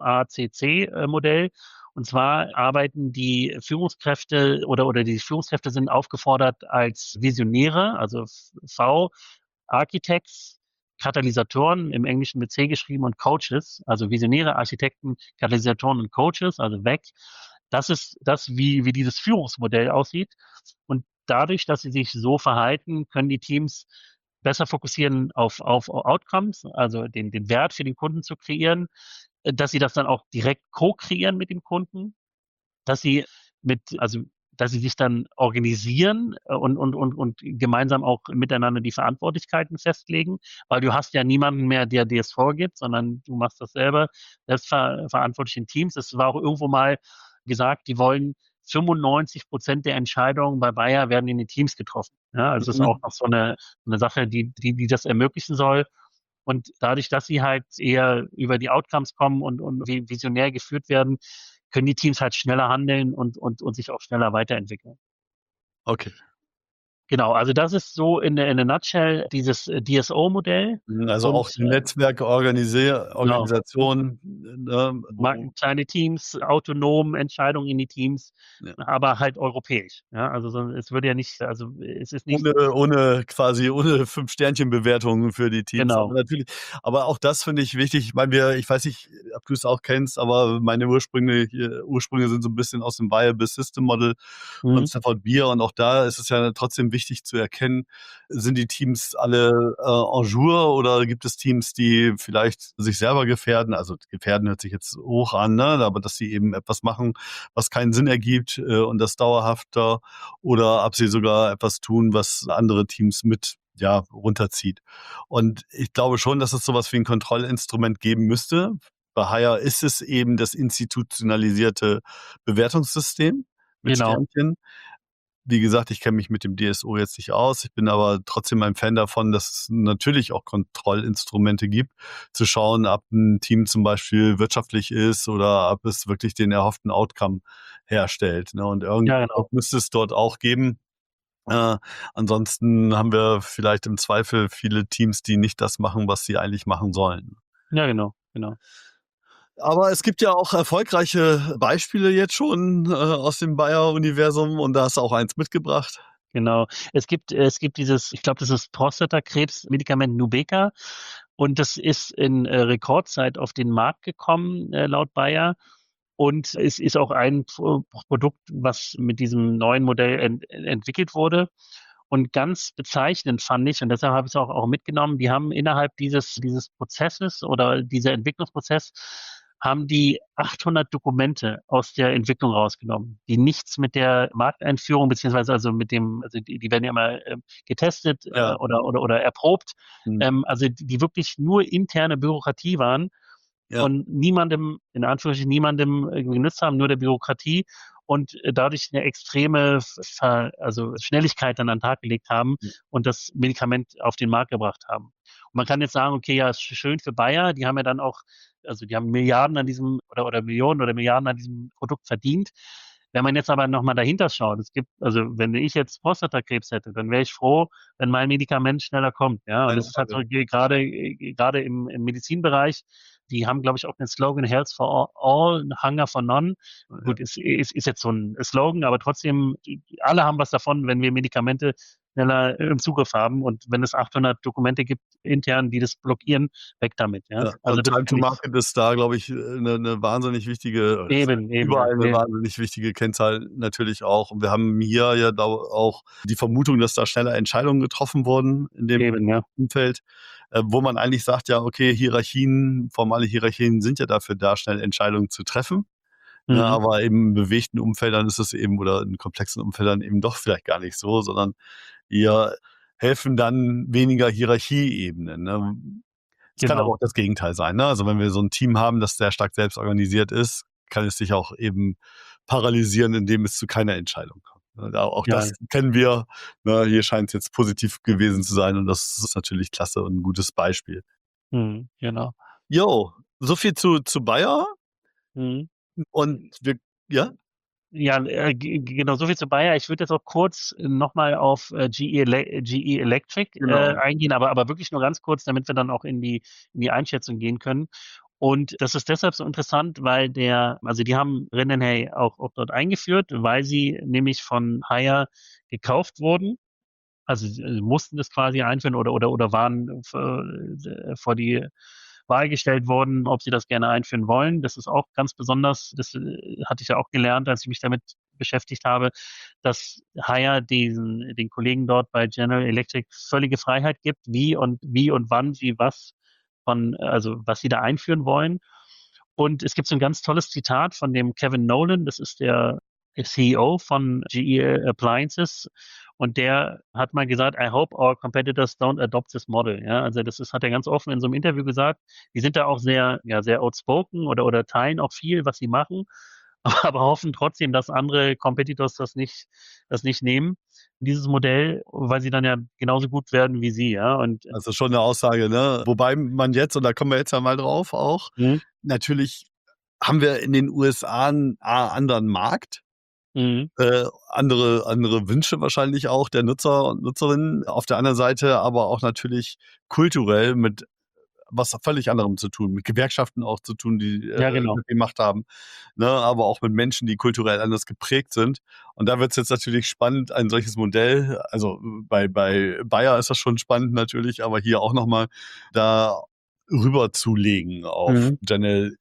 VACC-Modell. Und zwar arbeiten die Führungskräfte oder die Führungskräfte sind aufgefordert als Visionäre, also V, Architects, Katalysatoren, im Englischen mit C geschrieben, und Coaches, also Visionäre, Architekten, Katalysatoren und Coaches, also VAC. Das ist das, wie dieses Führungsmodell aussieht. Und dadurch, dass sie sich so verhalten, können die Teams besser fokussieren auf Outcomes, also den Wert für den Kunden zu kreieren, dass sie das dann auch direkt co-kreieren mit dem Kunden, dass sie also dass sie sich dann organisieren und gemeinsam auch miteinander die Verantwortlichkeiten festlegen, weil du hast ja niemanden mehr, der dir es vorgibt, sondern du machst das selber, selbstverantwortlich in Teams. Es war auch irgendwo mal gesagt, die wollen 95% der Entscheidungen bei Bayer werden in den Teams getroffen. Ja, also es ist auch Mhm. noch so eine Sache, die das ermöglichen soll. Und dadurch, dass sie halt eher über die Outcomes kommen und visionär geführt werden, können die Teams halt schneller handeln und sich auch schneller weiterentwickeln. Okay. Genau, also das ist so in a nutshell dieses DSO-Modell Also auch und die Netzwerke genau, Organisation, ne, wo kleine Teams, autonom Entscheidungen in die Teams, ja. aber halt europäisch. Ja, also es würde ja nicht, also es ist nicht Ohne 5-Sternchen-Bewertungen für die Teams. Aber genau. natürlich, aber auch das finde ich wichtig. Ich meine, ich weiß nicht, ob du es auch kennst, aber meine Ursprünge sind so ein bisschen aus dem Viable System Model von Mhm. Stafford Beer. Und auch da ist es ja trotzdem wichtig zu erkennen, sind die Teams alle en jour oder gibt es Teams, die vielleicht sich selber gefährden? Also gefährden hört sich jetzt hoch an, ne? Aber dass sie eben etwas machen, was keinen Sinn ergibt, und das dauerhafter, oder ob sie sogar etwas tun, was andere Teams mit, ja, runterzieht. Und ich glaube schon, dass es sowas wie ein Kontrollinstrument geben müsste. Bei Hire ist es eben das institutionalisierte Bewertungssystem mit Genau. Sternchen. Wie gesagt, ich kenne mich mit dem DSO jetzt nicht aus. Ich bin aber trotzdem ein Fan davon, dass es natürlich auch Kontrollinstrumente gibt, zu schauen, ob ein Team zum Beispiel wirtschaftlich ist oder ob es wirklich den erhofften Outcome herstellt, ne? Und Ja, irgendwas genau. müsste es dort auch geben. Äh, ansonsten haben wir vielleicht im Zweifel viele Teams, die nicht das machen, was sie eigentlich machen sollen. Ja, genau, genau. Aber es gibt ja auch erfolgreiche Beispiele jetzt schon, aus dem Bayer-Universum, und da hast du auch eins mitgebracht. Genau. Es gibt dieses, ich glaube, das ist Prostatakrebsmedikament Nubeqa, und das ist in Rekordzeit auf den Markt gekommen, laut Bayer. Und es ist auch ein Produkt, was mit diesem neuen Modell entwickelt wurde. Und ganz bezeichnend fand ich, und deshalb habe ich es auch mitgenommen, die haben innerhalb dieses Prozesses oder dieser Entwicklungsprozess haben die 800 Dokumente aus der Entwicklung rausgenommen, die nichts mit der Markteinführung beziehungsweise also mit dem, also die werden ja immer getestet Ja. oder erprobt, Mhm. also die wirklich nur interne Bürokratie waren Ja. und niemandem, in Anführungsstrichen niemandem genützt haben, nur der Bürokratie und dadurch eine extreme also Schnelligkeit dann an den Tag gelegt haben Ja. und das Medikament auf den Markt gebracht haben. Und man kann jetzt sagen, okay, ja, ist schön für Bayer, die haben ja dann auch, also die haben Milliarden an diesem oder Millionen oder Milliarden an diesem Produkt verdient. Wenn man jetzt aber nochmal dahinter schaut, es gibt, also wenn ich jetzt Prostatakrebs hätte, dann wäre ich froh, wenn mein Medikament schneller kommt. Ja, und Keine das ist halt so Frage. gerade im Medizinbereich. Die haben, glaube ich, auch den Slogan Health for all, Hunger for none. Ja. Gut, ist jetzt so ein Slogan, aber trotzdem, alle haben was davon, wenn wir Medikamente schneller im Zugriff haben. Und wenn es 800 Dokumente gibt intern, die das blockieren, weg damit. Ja, Ja, also und das Time to finde ich Market ist da, glaube ich, 'ne wahnsinnig wichtige oder ist eben, überall 'ne wahnsinnig wichtige Kennzahl natürlich auch. Und wir haben hier ja da auch die Vermutung, dass da schneller Entscheidungen getroffen wurden in dem eben, ja. Umfeld, wo man eigentlich sagt, ja, okay, Hierarchien, formale Hierarchien sind ja dafür da, schnell Entscheidungen zu treffen. Ne, Mhm. aber in bewegten Umfeldern ist es eben oder in komplexen Umfeldern eben doch vielleicht gar nicht so, sondern eher helfen dann weniger Hierarchieebenen, ne? Es kann aber Genau. auch das Gegenteil sein, ne? Also, wenn wir so 'n Team haben, das sehr stark selbstorganisiert ist, kann es sich auch eben paralysieren, indem es zu keiner Entscheidung kommt, ne? Da auch Ja. das kennen wir, ne? Hier scheint's jetzt positiv gewesen zu sein und das ist natürlich klasse und 'n gutes Beispiel. Mhm. Genau. Jo, so viel zu Bayer Mhm. und wir ja? Ja, genau, so viel zu Bayer. Ich würde jetzt auch kurz noch mal auf GE Electric Genau. eingehen, aber wirklich nur ganz kurz, damit wir dann auch in die Einschätzung gehen können. Und das ist deshalb so interessant, weil also die haben Rennen auch dort eingeführt, weil sie nämlich von Haier gekauft wurden. Also, sie mussten das quasi einführen oder waren vor die Wahl gestellt worden, ob sie das gerne einführen wollen. Das ist auch ganz besonders, das hatte ich ja auch gelernt, als ich mich damit beschäftigt habe, dass Haier den Kollegen dort bei General Electric völlige Freiheit gibt, wie und wann sie was sie da einführen wollen. Und es gibt so ein ganz tolles Zitat von dem Kevin Nolan, das ist der CEO von GE Appliances. Und der hat mal gesagt, I hope our competitors don't adopt this model. Ja, also hat er ganz offen in so einem Interview gesagt. Die sind da auch sehr outspoken oder teilen auch viel, was sie machen, aber hoffen trotzdem, dass andere Competitors das nicht nehmen, dieses Modell, weil sie dann ja genauso gut werden wie sie, ja. Und Also, schon 'ne Aussage, ne? Wobei man jetzt und da kommen wir jetzt ja mal drauf auch, mhm, natürlich haben wir in den USA 'n anderen Markt, mhm, andere Wünsche wahrscheinlich auch der Nutzer und Nutzerinnen. Auf der anderen Seite aber auch natürlich kulturell mit was völlig anderem zu tun, mit Gewerkschaften auch zu tun, die, ja, genau. das gemacht haben, ne, aber auch mit Menschen, die kulturell anders geprägt sind. Und da wird's jetzt natürlich spannend, ein solches Modell also, bei Bayer ist das schon spannend natürlich, aber hier auch noch mal da rüberzulegen auf Mhm.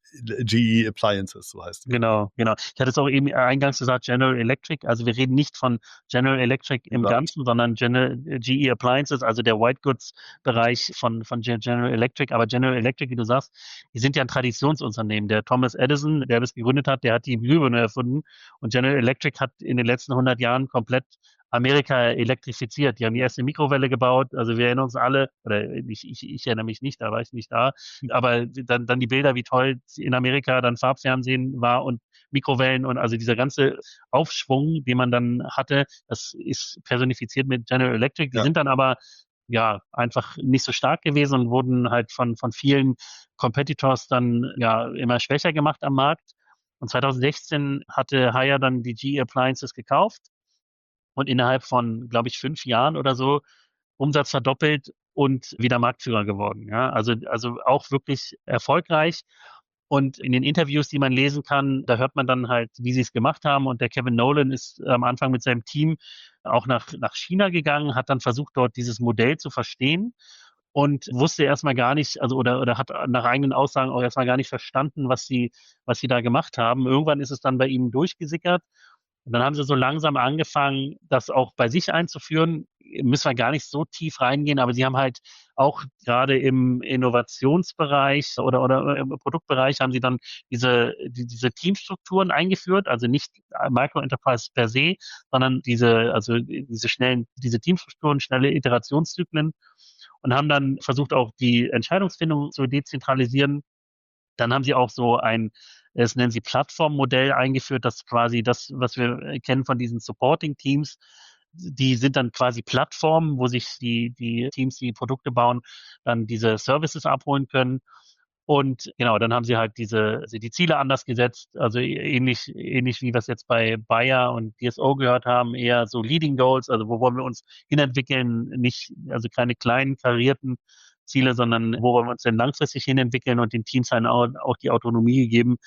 GE Appliances, so heißt die Firma. Genau, genau. Ich hatte es auch eben eingangs gesagt, General Electric. Also wir reden nicht von General Electric im Exakt. Ganzen, sondern GE Appliances, also der White Goods Bereich von General Electric. Aber General Electric, wie du sagst, die sind ja ein Traditionsunternehmen. Der Thomas Edison, der das gegründet hat, der hat die Glühbirne erfunden. Und General Electric hat in den letzten 100 Jahren komplett Amerika elektrifiziert. Die haben die erste Mikrowelle gebaut. Also wir erinnern uns alle, oder ich erinnere mich nicht, da war ich nicht da, aber dann die Bilder, wie toll in Amerika dann Farbfernsehen war und Mikrowellen und also dieser ganze Aufschwung, den man dann hatte, das ist personifiziert mit General Electric. Die Ja. sind dann aber ja einfach nicht so stark gewesen und wurden halt von vielen Competitors dann ja immer schwächer gemacht am Markt. Und 2016 hatte Haier dann die GE Appliances gekauft und innerhalb von, glaube ich, 5 Jahren oder so Umsatz verdoppelt und wieder Marktführer geworden. Ja, also auch wirklich erfolgreich. Und in den Interviews, die man lesen kann, da hört man dann halt, wie sie es gemacht haben. Und der Kevin Nolan ist am Anfang mit seinem Team auch nach China gegangen, hat dann versucht, dort dieses Modell zu verstehen und wusste erstmal gar nicht, also oder hat nach eigenen Aussagen auch erstmal gar nicht verstanden, was sie da gemacht haben. Irgendwann ist es dann bei ihm durchgesickert Und dann haben sie so langsam angefangen, das auch bei sich einzuführen. Müssen wir gar nicht so tief reingehen, aber sie haben halt auch gerade im Innovationsbereich oder im Produktbereich haben sie dann diese Teamstrukturen eingeführt, also nicht Micro-Enterprise per se, sondern diese Teamstrukturen, schnelle Iterationszyklen und haben dann versucht, auch die Entscheidungsfindung zu dezentralisieren. Dann haben sie auch so das nennen sie Plattformmodell eingeführt, das quasi das, was wir kennen von diesen Supporting-Teams, die sind dann quasi Plattformen, wo sich die Teams, die Produkte bauen, dann diese Services abholen können. Und genau, dann haben sie halt die Ziele anders gesetzt, also ähnlich wie wir es jetzt bei Bayer und DSO gehört haben, eher so Leading Goals, also wo wollen wir uns hinentwickeln, nicht, also keine kleinen karierten Ziele, sondern wo wollen wir uns denn langfristig hinentwickeln und den Teams halt auch die Autonomie gegeben,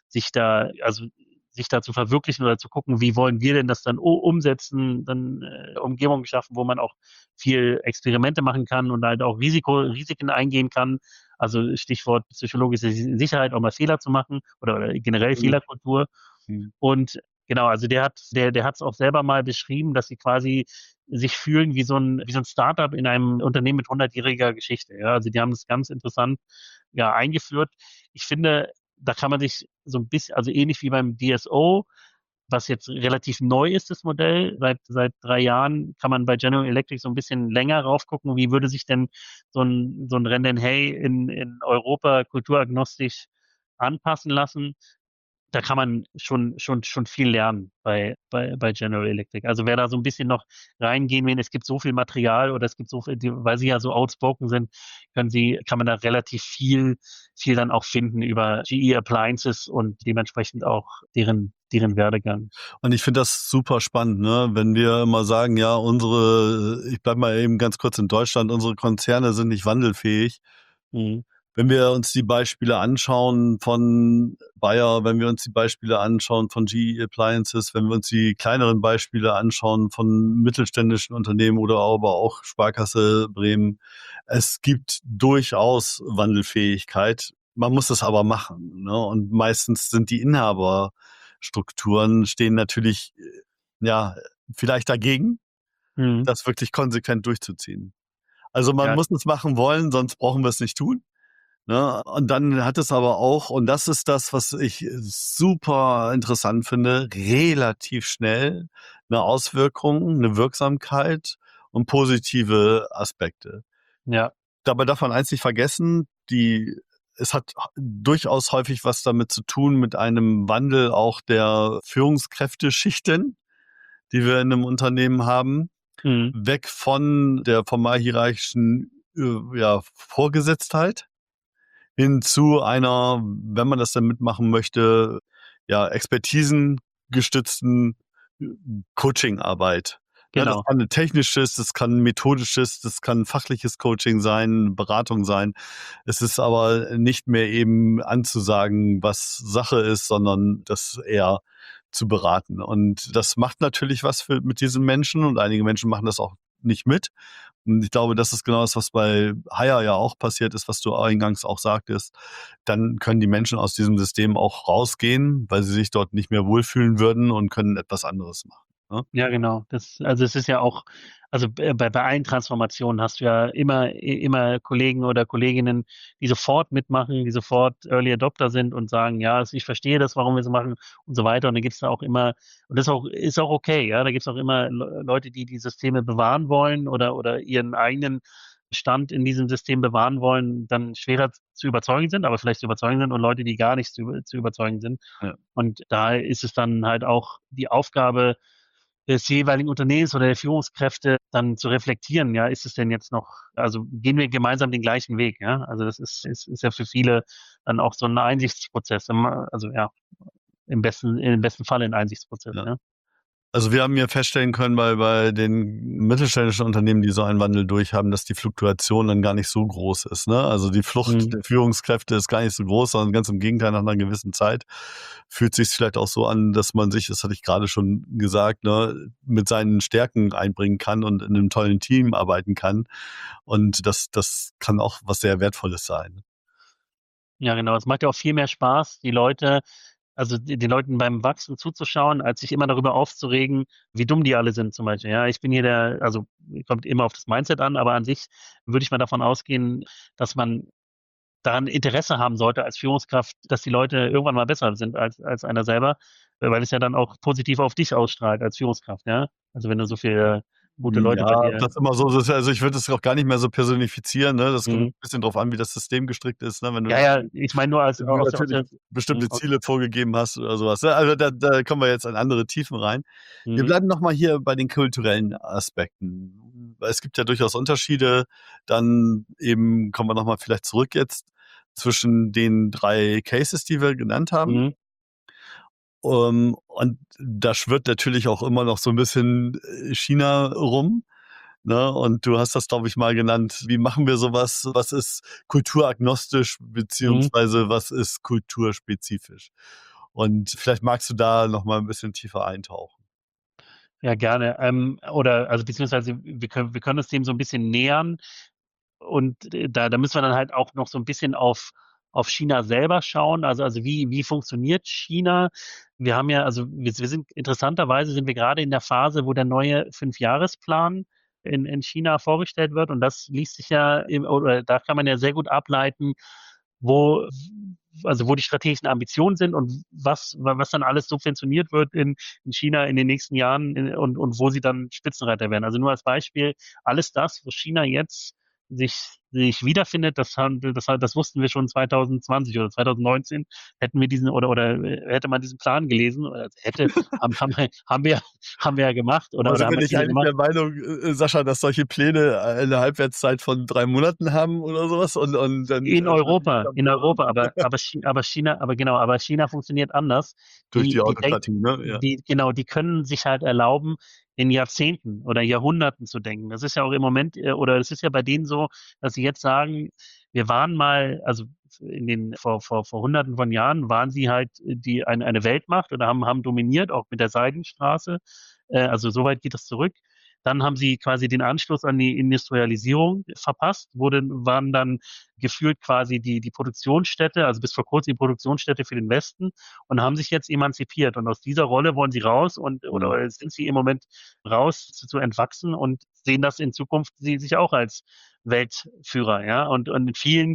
sich da zu verwirklichen oder zu gucken, wie wollen wir denn das dann umsetzen, dann Umgebung geschaffen, wo man auch viel Experimente machen kann und halt auch Risiken eingehen kann. Also Stichwort psychologische Sicherheit, auch mal Fehler zu machen oder generell Mhm. Fehlerkultur. Mhm. Und genau, also der hat es auch selber mal beschrieben, dass sie quasi sich fühlen wie so ein Startup in einem Unternehmen mit 100-jähriger Geschichte. Ja, also die haben das ganz interessant ja eingeführt. Ich finde, da kann man sich so ein bisschen, also ähnlich wie beim DSO, was jetzt relativ neu ist, das Modell, seit 3 Jahren, kann man bei General Electric so ein bisschen länger raufgucken, wie würde sich denn so ein Rennen Hey in Europa kulturagnostisch anpassen lassen. Da kann man schon viel lernen bei General Electric. Also wer da so ein bisschen noch reingehen will, es gibt so viel Material oder es gibt so viel, weil sie ja so outspoken sind, kann man da relativ viel dann auch finden über GE Appliances und dementsprechend auch deren Werdegang. Und ich finde das super spannend, ne? Wenn wir immer sagen, ja, ich bleibe mal eben ganz kurz in Deutschland, unsere Konzerne sind nicht wandelfähig. Mhm. Wenn wir uns die Beispiele anschauen von Bayer, wenn wir uns die Beispiele anschauen von GE Appliances, wenn wir uns die kleineren Beispiele anschauen von mittelständischen Unternehmen oder aber auch Sparkasse Bremen, es gibt durchaus Wandelfähigkeit. Man muss das aber machen, ne? Und meistens sind die Inhaberstrukturen stehen natürlich, ja, vielleicht dagegen, Mhm. das wirklich konsequent durchzuziehen. Also man Ja, muss es machen wollen, sonst brauchen wir es nicht tun. Ne? Und dann hat es aber auch, und das ist das, was ich super interessant finde, relativ schnell eine Auswirkung, eine Wirksamkeit und positive Aspekte. ja, Dabei darf man eins nicht vergessen, es hat durchaus häufig was damit zu tun mit einem Wandel auch der Führungskräfteschichten, die wir in einem Unternehmen haben, mhm. weg von der formal hierarchischen ja, Vorgesetztheit hin zu einer, wenn man das dann mitmachen möchte, ja, expertisengestützten Coachingarbeit. Ne, das Genau. kann 'ne technisches, das kann 'n methodisches, das kann 'n fachliches Coaching sein, Beratung sein. Es ist aber nicht mehr eben anzusagen, was Sache ist, sondern das eher zu beraten. Und das macht natürlich was mit diesen Menschen und einige Menschen machen das auch nicht mit. Und ich glaube, das ist genau das, was bei Hire ja auch passiert ist, was du eingangs auch sagtest. Dann können die Menschen aus diesem System auch rausgehen, weil sie sich dort nicht mehr wohlfühlen würden und können etwas anderes machen, ne? Ja, genau. Also es ist ja auch, also bei allen Transformationen hast du ja immer Kollegen oder Kolleginnen, die sofort mitmachen, die sofort Early Adopter sind und sagen, ja, ich verstehe das, warum wir so machen und so weiter. Und dann gibt's da auch immer, und ist auch okay, ja, da gibt's auch immer Leute, die die Systeme bewahren wollen oder ihren eigenen Stand in diesem System bewahren wollen, dann schwerer zu überzeugen sind, aber vielleicht zu überzeugen sind und Leute, die gar nicht zu überzeugen sind. Ja. Und da ist es dann halt auch die Aufgabe des jeweiligen Unternehmens oder der Führungskräfte dann zu reflektieren, ja, ist es denn jetzt noch, also gehen wir gemeinsam den gleichen Weg, ja? Also das ist ja für viele dann auch so ein Einsichtsprozess, also ja, im besten Fall ein Einsichtsprozess, Ja. ja. Also wir haben ja feststellen können bei den mittelständischen Unternehmen, die so einen Wandel durchhaben, dass die Fluktuation dann gar nicht so groß ist, ne? Also die Flucht Mhm. der Führungskräfte ist gar nicht so groß, sondern ganz im Gegenteil, nach einer gewissen Zeit fühlt sich's vielleicht auch so an, dass man sich, das hatte ich gerade schon gesagt, ne, mit seinen Stärken einbringen kann und in einem tollen Team arbeiten kann. Und das kann auch was sehr Wertvolles sein. Ja, genau. Es macht ja auch viel mehr Spaß, die Leute also den Leuten beim Wachsen zuzuschauen, als sich immer darüber aufzuregen, wie dumm die alle sind zum Beispiel. Ja, ich bin hier also kommt immer auf das Mindset an, aber an sich würde ich mal davon ausgehen, dass man daran Interesse haben sollte als Führungskraft, dass die Leute irgendwann mal besser sind als einer selber, weil es ja dann auch positiv auf dich ausstrahlt als Führungskraft, ja. Also wenn du so viele gute Leute bei Ja, dir. das immer so, also ich würde es auch gar nicht mehr so personifizieren, ne? Das kommt Mhm. ein bisschen drauf an, wie das System gestrickt ist, ne? Wenn du Ja, ja, ich meine nur wenn du aus natürlich der bestimmte aus, Ziele vorgegeben hast oder sowas, ne? Also da kommen wir jetzt in andere Tiefen rein. Wir mhm, bleiben noch mal hier bei den kulturellen Aspekten. Weil es gibt ja durchaus Unterschiede. Dann eben kommen wir noch mal vielleicht zurück jetzt zwischen den 3 Cases, die wir genannt haben. mhm, Und da schwirrt natürlich auch immer noch so ein bisschen, China rum, ne? Und du hast das, glaube ich, mal genannt. Wie machen wir sowas? Was ist kulturagnostisch mhm. beziehungsweise was ist kulturspezifisch? Und vielleicht magst du da noch mal 'n bisschen tiefer eintauchen. Ja, gerne. Oder also beziehungsweise wir können uns dem so ein bisschen nähern. Und da müssen wir dann halt auch noch so ein bisschen auf China selber schauen. Also wie funktioniert China? Wir haben ja, also wir sind interessanterweise sind wir gerade in der Phase, wo der neue Fünfjahresplan in China vorgestellt wird, und das liest sich ja oder da kann man ja sehr gut ableiten, wo wo die strategischen Ambitionen sind und was dann alles subventioniert wird in China in den nächsten Jahren, und wo sie dann Spitzenreiter werden. Also nur als Beispiel, alles das, wo China jetzt sich, sich wiederfindet, das wussten wir schon 2020 oder 2019, hätten wir hätte man diesen Plan gelesen, oder haben wir ja gemacht, Aber oder sind haben wir wir nicht China eigentlich gemacht. der Meinung, Sascha, dass solche Pläne eine Halbwertszeit von 3 Monaten haben oder sowas und dann, In Europa, aber China, aber genau, aber China funktioniert anders. durch die Die denken, Autokratie, ne? Ja. genau, die können sich halt erlauben, in Jahrzehnten oder Jahrhunderten zu denken. Das ist ja auch im Moment, oder es ist ja bei denen so, dass sie jetzt sagen, wir waren mal, also vor Hunderten von Jahren waren sie halt eine Weltmacht oder haben dominiert, auch mit der Seidenstraße. Also so weit geht das zurück. Dann haben sie quasi den Anschluss an die Industrialisierung verpasst, waren dann gefühlt quasi die Produktionsstätte, also bis vor kurzem die Produktionsstätte für den Westen, und haben sich jetzt emanzipiert. Und aus dieser Rolle wollen sie raus Mhm. oder sind sie im Moment raus zu entwachsen und sehen das in Zukunft sie sich auch als Weltführer, ja. Und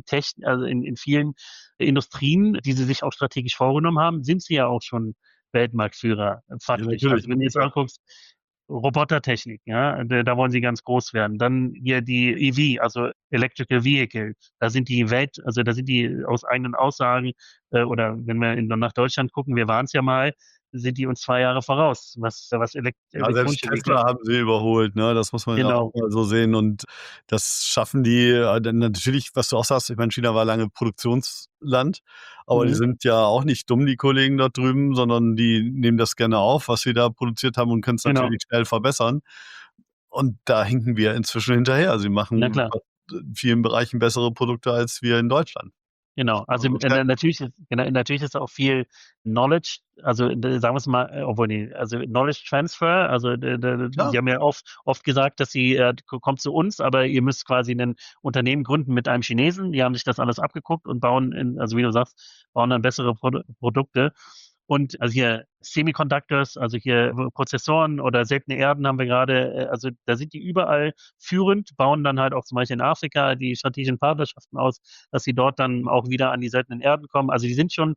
in vielen Industrien, die sie sich auch strategisch vorgenommen haben, sind sie ja auch schon Weltmarktführer, Ja, faktisch. natürlich. Also wenn du jetzt Ja. anguckst, Robotertechnik, ja, da wollen sie ganz groß werden. Dann hier die EV, also Electrical Vehicle, also da sind die aus eigenen Aussagen, oder wenn wir nach Deutschland gucken, wir waren es ja mal, sind die uns 2 Jahre voraus, was Ja, selbst elektronische Vehicle. Tesla haben sie überholt, ne? Das muss man ja auch Genau. mal so sehen und das schaffen die, dann natürlich, was du auch sagst, ich meine, China war lange Produktionsland, aber die Mhm. sind ja auch nicht dumm, die Kollegen dort drüben, sondern die nehmen das gerne auf, was sie da produziert haben und können's Genau. natürlich schnell verbessern. Und da hinken wir inzwischen hinterher. Sie Na machen klar. in vielen Bereichen bessere Produkte als wir in Deutschland. Genau, Kann also man so stellen. natürlich ist auch viel Knowledge, also sagen wir es mal, obwohl nee, also Knowledge Transfer, also Ja. die haben ja oft gesagt, dass sie kommt zu uns, aber ihr müsst quasi ein Unternehmen gründen mit einem Chinesen. Die haben sich das alles abgeguckt und also wie du sagst, bauen dann bessere Produkte. Und also hier Semiconductors, also hier Prozessoren oder seltene Erden haben wir gerade, also da sind die überall führend, bauen dann halt auch zum Beispiel in Afrika die strategischen Partnerschaften aus, dass sie dort dann auch wieder an die seltenen Erden kommen. Also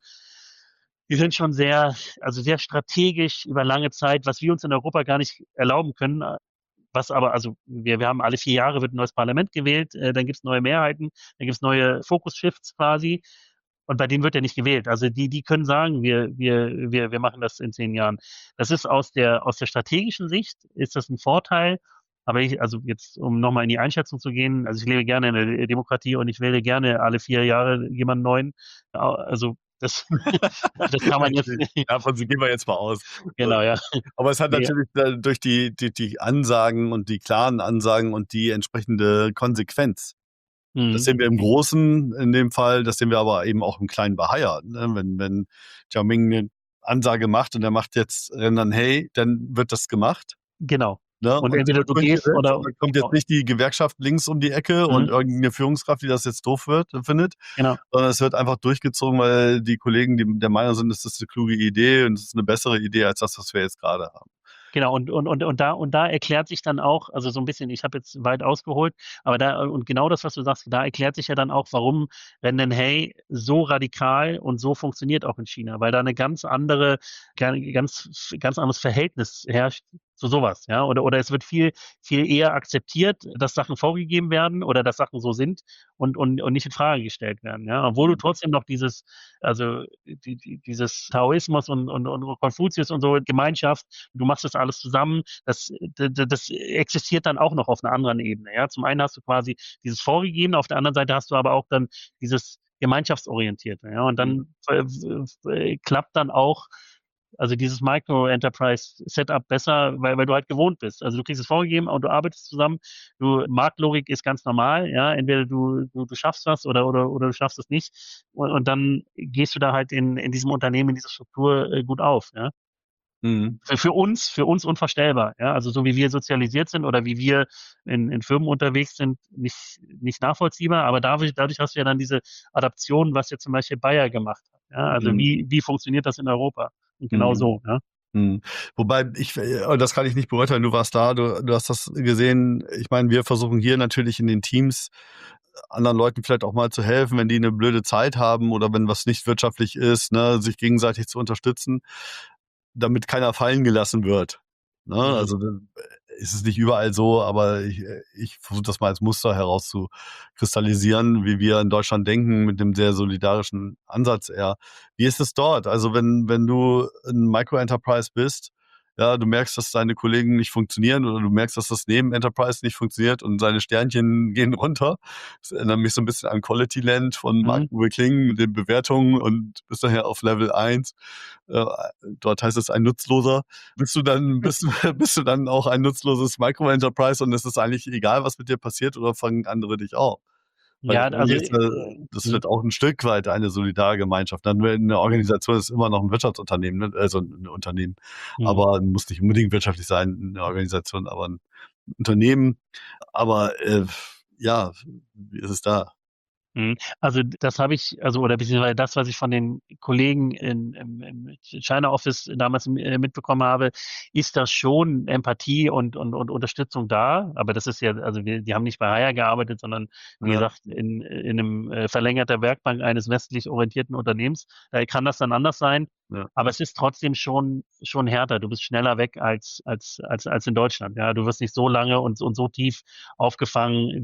die sind schon also sehr strategisch über lange Zeit, was wir uns in Europa gar nicht erlauben können. Was aber, also wir haben alle 4 Jahre wird ein neues Parlament gewählt, dann gibt es neue Mehrheiten, dann gibt es neue Focus-Shifts quasi. Und bei denen wird er nicht gewählt. Also die können sagen, wir machen das in 10 Jahren. Das ist aus der strategischen Sicht ist das ein Vorteil. Aber also jetzt, um nochmal in die Einschätzung zu gehen, also ich lebe gerne in der Demokratie und ich wähle gerne alle 4 Jahre jemanden neuen. Also das, das kann man jetzt, Davon gehen wir jetzt mal aus. genau, ja. Aber es hat Nee, natürlich durch die Ansagen und die klaren Ansagen und die entsprechende Konsequenz. Das mhm, sehen wir im Großen in dem Fall, das sehen wir aber eben auch im Kleinen bei Haier, ne? Wenn Xiaoming 'ne Ansage macht und er macht jetzt Rendern: „Hey“, dann wird das gemacht. genau. Ne? Und Und entweder du gehst durchgesetzt. oder Und dann kommt jetzt nicht die Gewerkschaft links um die Ecke und mhm, irgendeine Führungskraft, die das jetzt doof findet, genau. sondern es wird einfach durchgezogen, weil die Kollegen der Meinung sind, das ist eine kluge Idee und es ist eine bessere Idee als das, was wir jetzt gerade haben. Genau, und da erklärt sich dann auch, also so ein bisschen, ich habe jetzt weit ausgeholt, aber da, und genau das, was du sagst, da erklärt sich ja dann auch, warum Rennen Hey so radikal und so funktioniert auch in China, weil da eine ganz andere, ganz anderes Verhältnis herrscht zu sowas, ja, oder es wird viel eher akzeptiert, dass Sachen vorgegeben werden oder dass Sachen so sind und nicht in Frage gestellt werden, ja, obwohl du trotzdem noch also dieses Taoismus und Konfuzius und so Gemeinschaft. Du machst das alles zusammen. Das existiert dann auch noch auf einer anderen Ebene. Ja? Zum einen hast du quasi dieses Vorgegebene, auf der anderen Seite hast du aber auch dann dieses Gemeinschaftsorientierte. Ja? Und Mhm. dann klappt dann auch also dieses Micro-Enterprise-Setup besser, weil du halt gewohnt bist. Also du kriegst es vorgegeben und du arbeitest zusammen. Marktlogik ist ganz normal, ja. Entweder du schaffst was oder du schaffst es nicht. Und dann gehst du da halt in diesem Unternehmen, in dieser Struktur gut auf, ja. Mhm. Für uns unvorstellbar, ja. Also so wie wir sozialisiert sind oder wie wir in Firmen unterwegs sind, nicht nachvollziehbar. Aber dadurch hast du ja dann diese Adaption, was jetzt zum Beispiel Bayer gemacht hat. Ja. Also Mhm. wie funktioniert das in Europa? Und genau Mhm. so, ja. Mhm. Wobei das kann ich nicht beurteilen, du warst da, du hast das gesehen. Ich meine, wir versuchen hier natürlich in den Teams anderen Leuten vielleicht auch mal zu helfen, wenn die eine blöde Zeit haben oder wenn was nicht wirtschaftlich ist, ne, sich gegenseitig zu unterstützen, damit keiner fallen gelassen wird. Ne? Mhm. Also ist es nicht überall so, aber ich versuche das mal als Muster herauszukristallisieren, wie wir in Deutschland denken, mit dem sehr solidarischen Ansatz eher. Wie ist es dort? Also wenn du ein Micro-Enterprise bist, ja, du merkst, dass deine Kollegen nicht funktionieren oder du merkst, dass das Neben-Enterprise nicht funktioniert und seine Sternchen gehen runter. Das erinnert mich so ein bisschen an Quality Land von Mhm. Mark-Uwe Kling mit den Bewertungen und bist daher auf Level 1. Äh, Dort heißt es ein Nutzloser. Bist du dann auch ein nutzloses Micro-Enterprise und es ist eigentlich egal, was mit dir passiert oder fangen andere dich auf? Weil Ja, also eigentlich ist das mhm. wird auch ein Stück weit eine Solidargemeinschaft. Dann eine Organisation ist immer noch ein Wirtschaftsunternehmen, ne? Also ein Unternehmen, Mhm. aber muss nicht unbedingt wirtschaftlich sein, eine Organisation, aber ein Unternehmen. Aber ja, wie ist es da? Mhm. Also das habe ich, also oder beziehungsweise das, was ich von den Kollegen im China Office damals mitbekommen habe, ist da schon Empathie und Unterstützung da. Aber das ist ja, also die haben nicht bei Haier gearbeitet, sondern wie Ja, gesagt in einem verlängerter Werkbank eines westlich orientierten Unternehmens. Da kann das dann anders sein. ja. Aber es ist trotzdem schon härter. Du bist schneller weg als in Deutschland. Ja, du wirst nicht so lange und so tief aufgefangen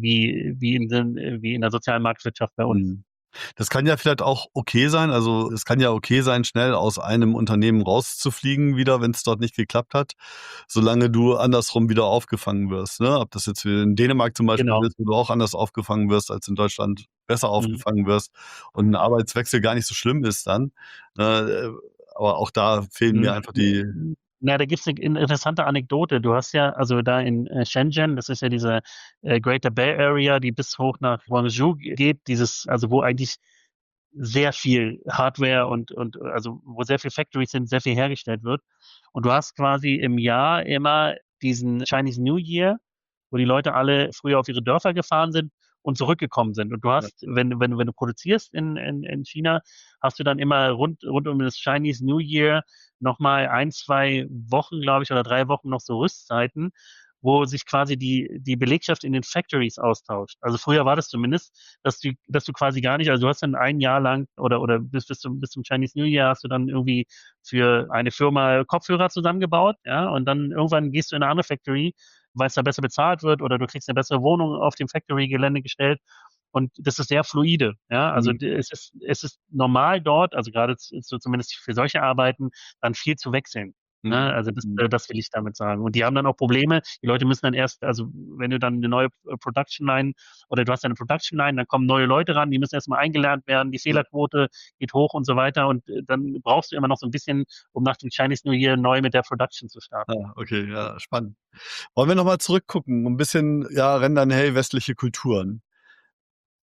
wie in der sozialen Marktwirtschaft bei uns. Mhm. Das kann ja vielleicht auch okay sein. Also, es kann ja okay sein, schnell aus einem Unternehmen rauszufliegen wieder, wenn es dort nicht geklappt hat, solange du andersrum wieder aufgefangen wirst, ne? Ob das jetzt wie in Dänemark zum Beispiel Genau. ist, wo du auch anders aufgefangen wirst als in Deutschland, besser Mhm. aufgefangen wirst und 'n Arbeitswechsel gar nicht so schlimm ist dann, ne? Aber auch da fehlen mir Mhm. einfach die Na, da gibt's eine interessante Anekdote. Du hast ja, also da in Shenzhen, das ist ja diese Greater Bay Area, die bis hoch nach Guangzhou geht, also wo eigentlich sehr viel Hardware und also wo sehr viel Factories sind, sehr viel hergestellt wird. Und du hast quasi im Jahr immer diesen Chinese New Year, wo die Leute alle früher auf ihre Dörfer gefahren sind und zurückgekommen sind. Und du ja, hast, wenn du produzierst in China, hast du dann immer rund um das Chinese New Year nochmal 1, 2 Wochen, glaube ich, oder 3 Wochen noch so Rüstzeiten, wo sich quasi die Belegschaft in den Factories austauscht. Also früher war das zumindest, dass du quasi gar nicht, also du hast dann ein Jahr lang oder bis zum Chinese New Year hast du dann irgendwie für eine Firma Kopfhörer zusammengebaut, ja, und dann irgendwann gehst du in eine andere Factory, weil es da besser bezahlt wird oder du kriegst eine bessere Wohnung auf dem Factory-Gelände gestellt. Und das ist sehr fluide, ja. Also mhm, es ist normal dort, also gerade zumindest für solche Arbeiten, dann viel zu wechseln. Ne? mhm, Also das, mhm, das will ich damit sagen. Und die haben dann auch Probleme. Die Leute müssen dann erst, also wenn du dann eine neue Production Line oder du hast eine Production Line, dann kommen neue Leute ran, die müssen erstmal eingelernt werden, die ja, Fehlerquote geht hoch und so weiter. Und dann brauchst du immer noch so ein bisschen, um nach dem Chinese New Year neu mit der Production zu starten. okay, ja, spannend. Wollen wir noch mal zurückgucken, ein bisschen, ja, rendern, hey, westliche Kulturen.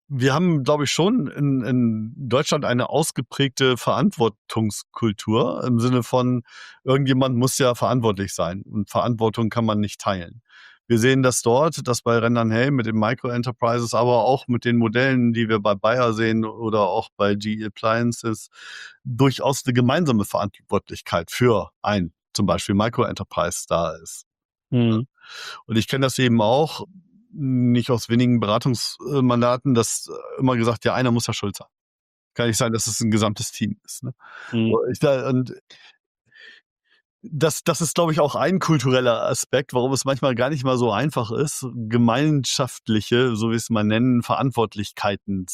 Wir haben, glaube ich, schon in Deutschland eine ausgeprägte Verantwortungskultur im Sinne von, irgendjemand muss ja verantwortlich sein und Verantwortung kann man nicht teilen. Wir sehen das dort, dass bei Rand Hell mit den Micro-Enterprises, aber auch mit den Modellen, die wir bei Bayer sehen oder auch bei GE Appliances, durchaus eine gemeinsame Verantwortlichkeit für ein zum Beispiel Micro-Enterprise da ist. Mhm. Und ich kenne das eben auch, nicht aus wenigen Beratungsmandaten, dass immer gesagt, ja, einer muss ja schuld sein. Kann nicht sein, dass es ein gesamtes Team ist, ne? Mhm. Und das ist, glaube ich, auch ein kultureller Aspekt, warum es manchmal gar nicht mal so einfach ist, gemeinschaftliche, so wie es mal nennen, Verantwortlichkeiten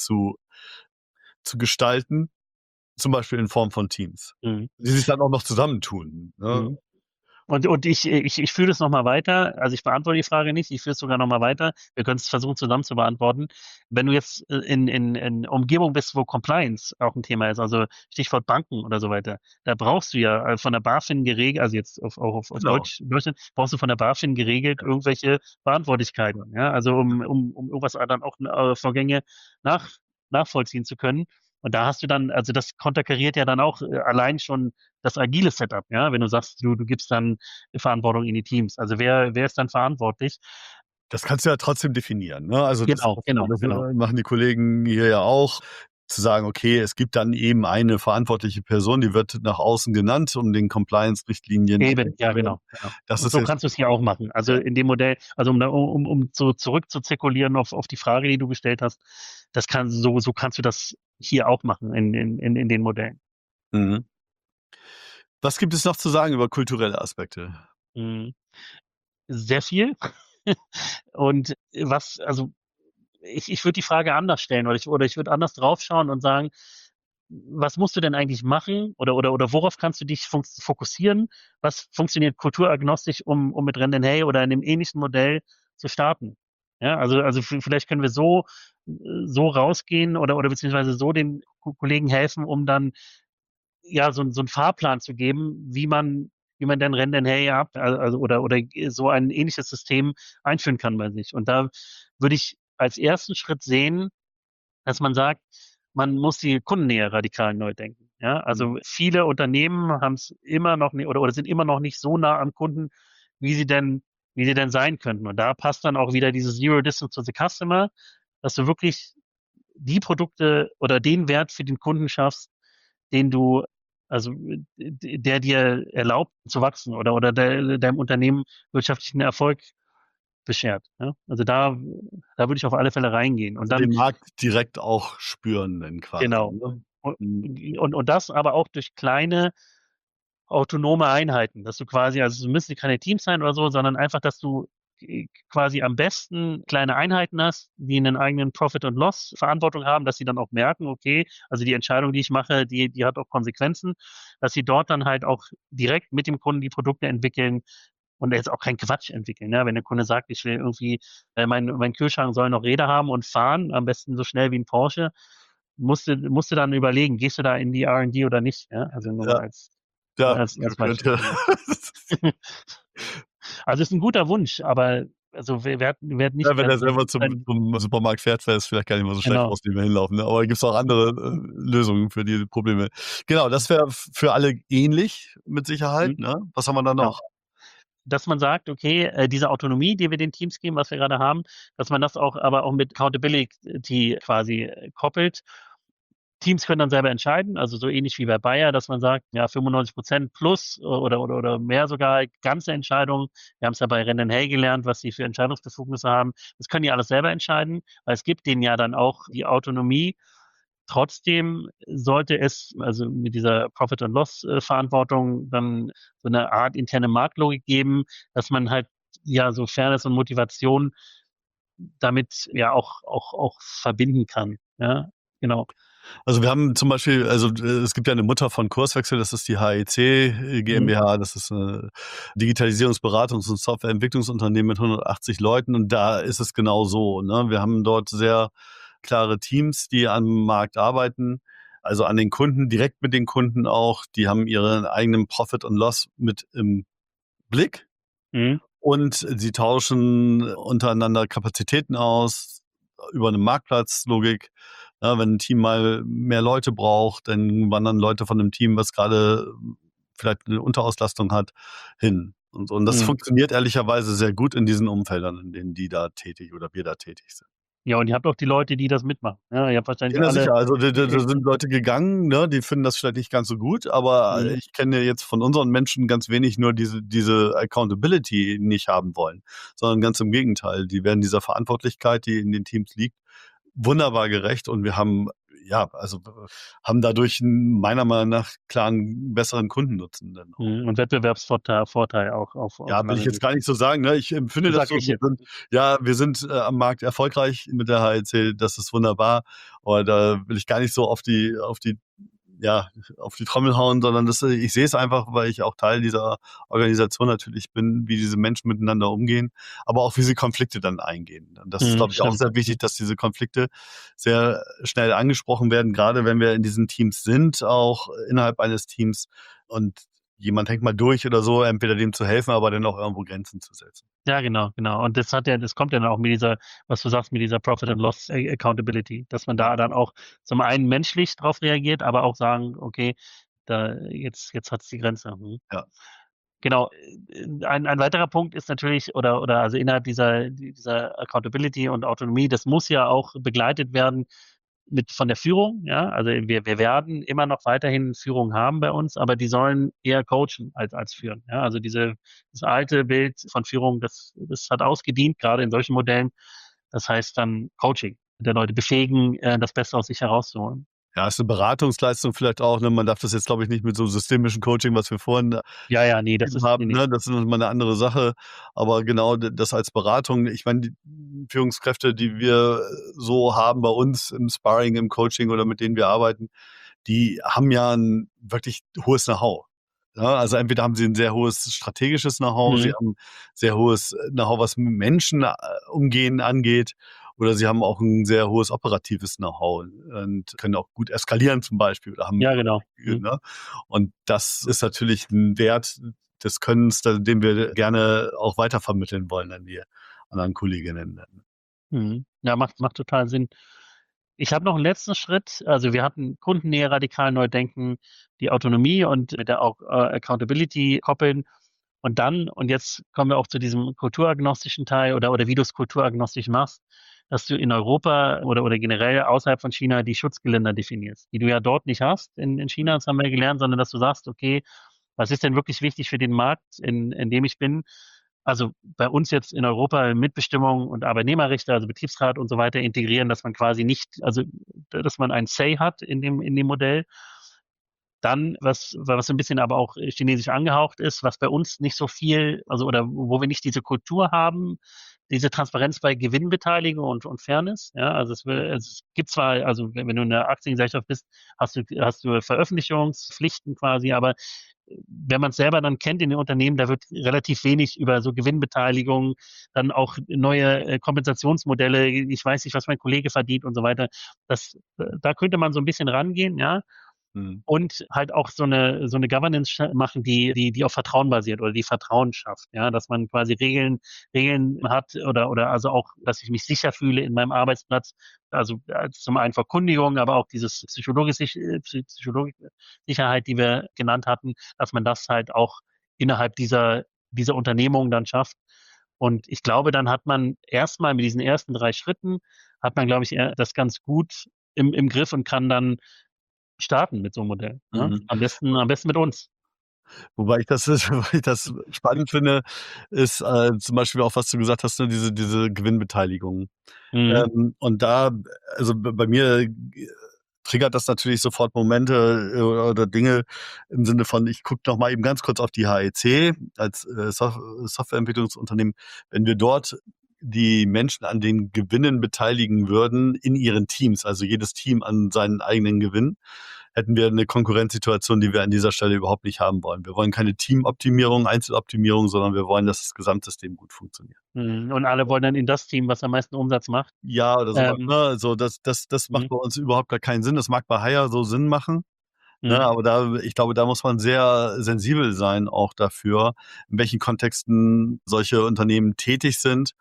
zu gestalten, zum Beispiel in Form von Teams, Mhm. die sich dann auch noch zusammentun, ne? Mhm. Und ich führe das nochmal weiter. Also ich beantworte die Frage nicht, ich führe es sogar nochmal weiter. Wir können es versuchen zusammen zu beantworten. Wenn du jetzt in Umgebung bist, wo Compliance auch ein Thema ist, also Stichwort Banken oder so weiter, da brauchst du ja von der BaFin geregelt, also jetzt auf Genau. Deutschland, brauchst du von der BaFin geregelt irgendwelche Verantwortlichkeiten. Ja? Also um irgendwas dann auch Vorgänge nach, nachvollziehen zu können. Und da hast du dann, also das konterkariert ja dann auch allein schon das agile Setup, ja, wenn du sagst, du gibst dann Verantwortung in die Teams. Also wer ist dann verantwortlich? Das kannst du ja trotzdem definieren, ne? Also Genau, genau, das genau. machen die Kollegen hier ja auch, zu sagen, okay, es gibt dann eben eine verantwortliche Person, die wird nach außen genannt, um den Compliance-Richtlinien Eben, gerecht zu ja, werden. genau, genau. Das Und ist so jetzt kannst du es hier auch machen. Also ja. in dem Modell, also um so zurück zu zirkulieren auf die Frage, die du gestellt hast, so kannst du das hier auch machen in den Modellen. Mhm. Was gibt es noch zu sagen über kulturelle Aspekte? Mhm. Sehr viel. Und also ich würde die Frage anders stellen oder ich würde anders draufschauen und sagen, was musst du denn eigentlich machen oder worauf kannst du dich fokussieren? Was funktioniert kulturagnostisch, um mit Renden Hey oder in einem ähnlichen Modell zu starten? Ja, also vielleicht können wir so rausgehen oder beziehungsweise so den Kollegen helfen, um dann ja so einen Fahrplan zu geben, wie man denn Renden Hey ab, also oder so ein ähnliches System einführen kann bei sich. Und da würde ich als ersten Schritt sehen, dass man sagt, man muss die Kundennähe radikal neu denken. Ja, Mhm. also viele Unternehmen haben es immer noch nicht oder sind immer noch nicht so nah am Kunden, wie sie denn sein könnten. Und da passt dann auch wieder dieses Zero Distance to the Customer, dass du wirklich die Produkte oder den Wert für den Kunden schaffst, den du, also der dir erlaubt zu wachsen oder deinem Unternehmen wirtschaftlichen Erfolg beschert. Ja? Also da würde ich auf alle Fälle reingehen. Und Also dann den Markt direkt auch spüren dann quasi, genau. ne? Und, Mhm. und das aber auch durch kleine autonome Einheiten, dass du quasi, also es müssen keine Teams sein oder so, sondern einfach, dass du quasi am besten kleine Einheiten hast, die einen eigenen Profit und Loss Verantwortung haben, dass sie dann auch merken, okay, also die Entscheidung, die ich mache, die hat auch Konsequenzen, dass sie dort dann halt auch direkt mit dem Kunden die Produkte entwickeln und jetzt auch keinen Quatsch entwickeln. Ne? Wenn der Kunde sagt, ich will irgendwie, mein Kühlschrank soll noch Räder haben und fahren, am besten so schnell wie ein Porsche, musst du dann überlegen, gehst du da in die R&D oder nicht? Ja? Also nur mal Ja, ja, als Beispiel. könnte. Genau. Also ist ein guter Wunsch, aber also wer hat nicht Ja, wenn gern er selber sein, zum Supermarkt fährt, wäre es vielleicht gar nicht mal so schlecht, genau. aus dem wir hinlaufen, ne? Aber gibt's auch andere, Lösungen für die Probleme. Genau, das wäre für alle ähnlich mit Sicherheit, Mhm. ne? Was haben wir da Genau. noch? Dass man sagt, okay, diese Autonomie, die wir den Teams geben, was wir gerade haben, dass man das auch aber auch mit Accountability quasi koppelt. Teams können dann selber entscheiden, also so ähnlich wie bei Bayer, dass man sagt, ja, 95% plus oder mehr sogar ganze Entscheidungen. Wir haben es ja bei Rennen Hey gelernt, was sie für Entscheidungsbefugnisse haben. Das können die alles selber entscheiden, weil es gibt denen ja dann auch die Autonomie. Trotzdem sollte es, also mit dieser Profit and Loss Verantwortung dann so eine Art interne Marktlogik geben, dass man halt ja so Fairness und Motivation damit ja auch verbinden kann. Ja, genau. Also, wir haben zum Beispiel es gibt ja eine Mutter von Kurswechsel, das ist die HEC Mhm. GmbH. Das ist 'ne Digitalisierungsberatungs und Softwareentwicklungsunternehmen mit 180 Leuten und da ist es genau so, ne? Wir haben dort sehr klare Teams, die am Markt arbeiten, also an den Kunden, direkt mit den Kunden auch. Die haben ihren eigenen Profit und Loss mit im Blick Mhm. und sie tauschen untereinander Kapazitäten aus, über eine Marktplatzlogik. Ja, wenn ein Team mal mehr Leute braucht, dann wandern Leute von einem Team, was gerade vielleicht eine Unterauslastung hat, hin. Und das Mhm. funktioniert ehrlicherweise sehr gut in diesen Umfeldern, in denen die da tätig oder wir da tätig sind. Ja, und ihr habt auch die Leute, die das mitmachen. Ja, ihr habt wahrscheinlich Ja, na alle. sicher, also da sind Leute gegangen, ne, die finden das vielleicht nicht ganz so gut, aber Mhm. ich kenne jetzt von unseren Menschen ganz wenig nur diese Accountability nicht haben wollen, sondern ganz im Gegenteil. Die werden dieser Verantwortlichkeit, die in den Teams liegt, wunderbar gerecht und wir haben, ja, also haben dadurch meiner Meinung nach klaren besseren Kundennutzen dann auch. Und Wettbewerbsvorteil auch auf Ja, will ich lange jetzt Sicht. gar nicht so sagen, ne? Ich empfinde das Sag so, ich jetzt. wir sind am Markt erfolgreich mit der HEC, das ist wunderbar, aber da will ich gar nicht so ja, auf die Trommel hauen, sondern ich sehe es einfach, weil ich auch Teil dieser Organisation natürlich bin, wie diese Menschen miteinander umgehen, aber auch wie sie Konflikte dann eingehen. Und das ist, glaube ich, auch Stimmt. sehr wichtig, dass diese Konflikte sehr schnell angesprochen werden, gerade wenn wir in diesen Teams sind, auch innerhalb eines Teams und jemand hängt mal durch oder so, entweder dem zu helfen, aber dann auch irgendwo Grenzen zu setzen. Ja, genau, genau. Und das kommt ja dann auch mit dieser, was du sagst, mit dieser Profit and Loss Accountability, dass man Ja, da dann auch zum einen menschlich drauf reagiert, aber auch sagen, okay, jetzt hat's die Grenze. ja. Genau. Ein weiterer Punkt ist natürlich, oder also innerhalb dieser Accountability und Autonomie, das muss ja auch begleitet werden von der Führung, ja. Also wir werden immer noch weiterhin Führung haben bei uns, aber die sollen eher coachen als führen. Ja. Also das alte Bild von Führung, das hat ausgedient, gerade in solchen Modellen. Das heißt dann Coaching, der Leute befähigen, das Beste aus sich herauszuholen. Ja, ist eine Beratungsleistung vielleicht auch, ne? Man darf das jetzt, glaube ich, nicht mit so systemischen Coaching, was wir vorhin Ja, ja, nee, das ist, nee, haben, nee. ne? Das ist noch mal 'ne andere Sache. Aber genau das als Beratung, ich meine, die Führungskräfte, die wir so haben bei uns im Sparring, im Coaching oder mit denen wir arbeiten, die haben ja ein wirklich hohes Know-how. Ja, also entweder haben sie ein sehr hohes strategisches Know-how, sie Mhm. haben sehr hohes Know-how, was mit Menschen, umgehen angeht, oder sie haben auch ein sehr hohes operatives Know-how und können auch gut eskalieren zum Beispiel oder haben Ja, genau. Mhm. ne? Und das ist natürlich ein Wert des Könnens, den wir gerne auch weitervermitteln wollen an die anderen Kolleginnen dann. Mhm. Ja, macht total Sinn. Ich habe noch einen letzten Schritt. Also, wir hatten Kundennähe, radikal neu denken, die Autonomie und mit der Accountability koppeln. Und jetzt kommen wir auch zu diesem kulturagnostischen Teil oder wie du es kulturagnostisch machst, dass du in Europa oder generell außerhalb von China die Schutzgeländer definierst, die du ja dort nicht hast in China, das haben wir gelernt, sondern dass du sagst: „Okay, was ist denn wirklich wichtig für den Markt, in dem ich bin?“ Also, bei uns jetzt in Europa Mitbestimmung und Arbeitnehmerrechte, also Betriebsrat und so weiter integrieren, dass man quasi nicht, also, dass man ein Say hat in dem Modell. Dann, was so ein bisschen aber auch chinesisch angehaucht ist, was bei uns nicht so viel, also, oder wo wir nicht diese Kultur haben, diese Transparenz bei Gewinnbeteiligung und Fairness, ja? Also, es gibt zwar, also, wenn du in 'ner Aktiengesellschaft bist, hast du Veröffentlichungspflichten quasi, aber wenn man's selber dann kennt in den Unternehmen, da wird relativ wenig über so Gewinnbeteiligung, dann auch neue, Kompensationsmodelle. Ich weiß nicht, was mein Kollege verdient und so weiter. Da könnte man so ein bisschen rangehen, ja? Mhm. Und halt auch so eine Governance machen, die auf Vertrauen basiert oder die Vertrauen schafft, ja, dass man quasi Regeln hat oder also auch, dass ich mich sicher fühle in meinem Arbeitsplatz. Also, zum einen Verkündigung, aber auch dieses psychologische Sicherheit, die wir genannt hatten, dass man das halt auch innerhalb dieser Unternehmung dann schafft. Und ich glaube, dann hat man erstmal mit diesen ersten 3 Schritten hat man, glaube ich, das ganz gut im Griff und kann dann starten mit so 'nem Modell, ne? Mhm. Am besten mit uns. Wobei ich das spannend finde, ist, zum Beispiel auch, was du gesagt hast, ne, diese Gewinnbeteiligung. Mhm. Und da also bei mir triggert das natürlich sofort Momente, oder Dinge im Sinne von, ich gucke noch mal eben ganz kurz auf die HEC als, Softwareentwicklungsunternehmen. Wenn wir dort die Menschen an den Gewinnen beteiligen würden in ihren Teams, also jedes Team an seinen eigenen Gewinn, hätten wir eine Konkurrenzsituation, die wir an dieser Stelle überhaupt nicht haben wollen. Wir wollen keine Teamoptimierung, Einzeloptimierung, sondern wir wollen, dass das Gesamtsystem gut funktioniert. Mhm. Und alle wollen dann in das Team, was am meisten Umsatz macht. Ja, oder so was, Ähm, ne? So, das macht mhm, bei uns überhaupt gar keinen Sinn. Das mag bei Haier so Sinn machen, ne, mhm, aber ich glaube, da muss man sehr sensibel sein auch dafür, in welchen Kontexten solche Unternehmen tätig sind.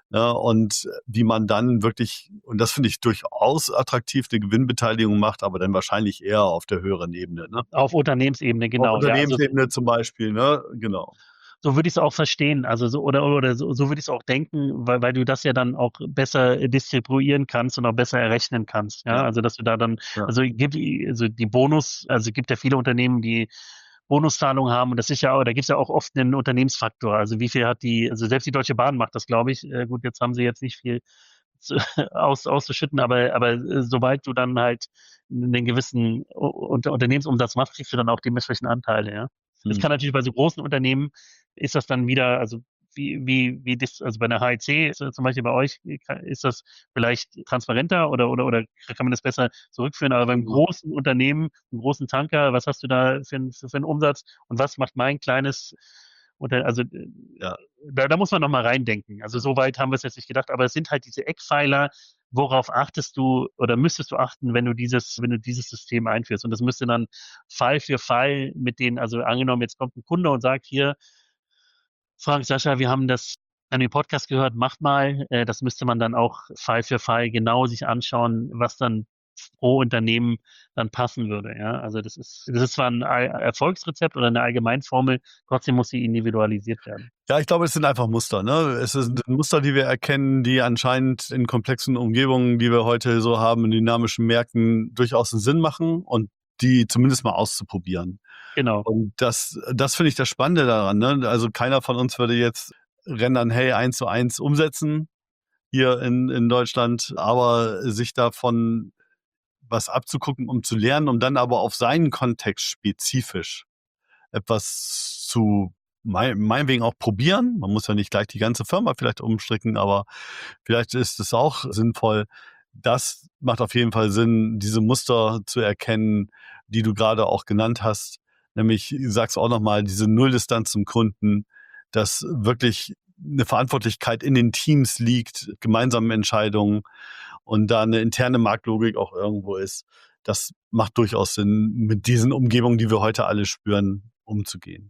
Ja, und wie man dann wirklich, und das finde ich durchaus attraktiv, eine Gewinnbeteiligung macht, aber dann wahrscheinlich eher auf der höheren Ebene, ne? Auf Unternehmensebene, Auf genau. Ja, also Unternehmensebene zum Beispiel, ne? Genau. so würde ich es auch verstehen. Also so oder so würde ich es auch denken, weil du das ja dann auch besser distribuieren kannst und auch besser errechnen kannst. Ja, Ja, also dass du da dann, ja. also die Bonus, also gibt ja viele Unternehmen, die Bonuszahlungen haben und das ist ja auch, da gibt es ja auch oft einen Unternehmensfaktor. Also wie viel hat die, also selbst die Deutsche Bahn macht das, glaube ich. Gut, jetzt haben sie jetzt nicht viel auszuschütten, aber sobald du dann halt einen gewissen Unternehmensumsatz machst, kriegst du dann auch dementsprechend Anteile, ja. Es Hm. kann natürlich bei so großen Unternehmen ist das dann wieder, also wie das, also bei der HEC zum Beispiel bei euch, ist das vielleicht transparenter oder kann man das besser zurückführen, aber beim großen Unternehmen, einem großen Tanker, was hast du da für einen Umsatz und was macht mein kleines also Ja. da muss man noch mal reindenken. Also so weit haben wir es jetzt nicht gedacht, aber es sind halt diese Eckpfeiler, worauf achtest du oder müsstest du achten, wenn du dieses System einführst. Und das müsste dann Fall für Fall mit denen, also angenommen, jetzt kommt ein Kunde und sagt hier, Frank, Sascha, wir haben das an dem Podcast gehört, macht mal. Das müsste man dann auch Fall für Fall genau sich anschauen, was dann pro Unternehmen dann passen würde. Ja, also das ist zwar ein Erfolgsrezept oder eine Allgemeinformel, trotzdem muss sie individualisiert werden. Ja, ich glaube, es sind einfach Muster, ne? Es sind Muster, die wir erkennen, die anscheinend in komplexen Umgebungen, die wir heute so haben, in dynamischen Märkten durchaus einen Sinn machen und die zumindest mal auszuprobieren. Genau. Und das finde ich das Spannende daran, ne? Also keiner von uns würde jetzt rendern, hey, 1:1 umsetzen hier in Deutschland, aber sich davon was abzugucken, um zu lernen, um dann aber auf seinen Kontext spezifisch etwas zu meinetwegen auch probieren. Man muss ja nicht gleich die ganze Firma vielleicht umstricken, aber vielleicht ist es auch sinnvoll. Das macht auf jeden Fall Sinn, diese Muster zu erkennen, die du gerade auch genannt hast. Nämlich, ich sag's auch nochmal, diese Nulldistanz zum Kunden, dass wirklich eine Verantwortlichkeit in den Teams liegt, gemeinsamen Entscheidungen und da eine interne Marktlogik auch irgendwo ist. Das macht durchaus Sinn, mit diesen Umgebungen, die wir heute alle spüren, umzugehen.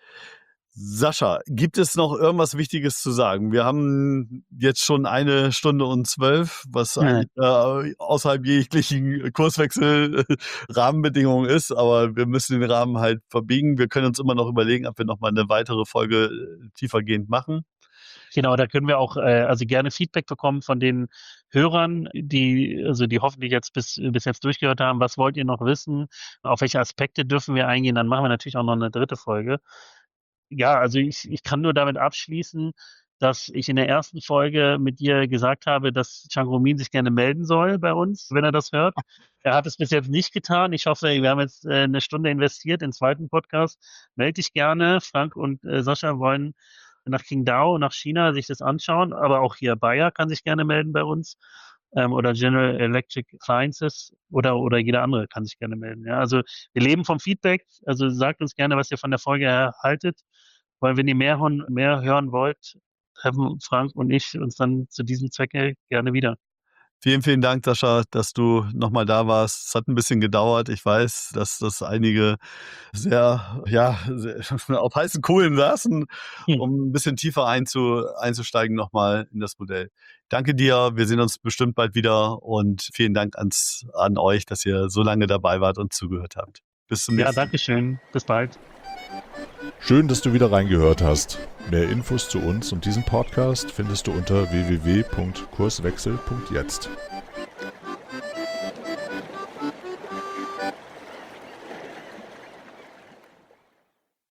Sascha, gibt es noch irgendwas Wichtiges zu sagen? Wir haben jetzt schon 1 Stunde und 12, was eigentlich außerhalb jeglichen Kurswechsel-Rahmenbedingungen ist, aber wir müssen den Rahmen halt verbiegen. Wir können uns immer noch überlegen, ob wir noch mal eine weitere Folge tiefergehend machen. Genau, da können wir auch also gerne Feedback bekommen von den Hörern, die hoffentlich jetzt bis jetzt durchgehört haben. Was wollt ihr noch wissen? Auf welche Aspekte dürfen wir eingehen? Dann machen wir natürlich auch noch eine dritte Folge. Ja, also ich kann nur damit abschließen, dass ich in der ersten Folge mit dir gesagt habe, dass Changromin sich gerne melden soll bei uns, wenn er das hört. Er hat es bis jetzt nicht getan. Ich hoffe, wir haben jetzt 1 Stunde investiert in den zweiten Podcast. Melde dich gerne. Frank und Sascha wollen nach Qingdao, nach China sich das anschauen, aber auch hier Bayer kann sich gerne melden bei uns oder General Electric Appliances oder jeder andere kann sich gerne melden. Ja, also wir leben vom Feedback, also sagt uns gerne, was ihr von der Folge erhaltet, weil wenn ihr mehr hören wollt, treffen Frank und ich uns dann zu diesem Zwecke gerne wieder. Vielen, vielen Dank, Sascha, dass du nochmal da warst. Es hat ein bisschen gedauert. Ich weiß, dass das einige sehr auf heißen Kohlen saßen, um ein bisschen tiefer einzusteigen nochmal in das Modell. Danke dir. Wir sehen uns bestimmt bald wieder und vielen Dank an euch, dass ihr so lange dabei wart und zugehört habt. Bis zum nächsten Mal. Ja, danke schön. Bis bald. Schön, dass du wieder reingehört hast. Mehr Infos zu uns und diesem Podcast findest du unter www.kurswechsel.jetzt.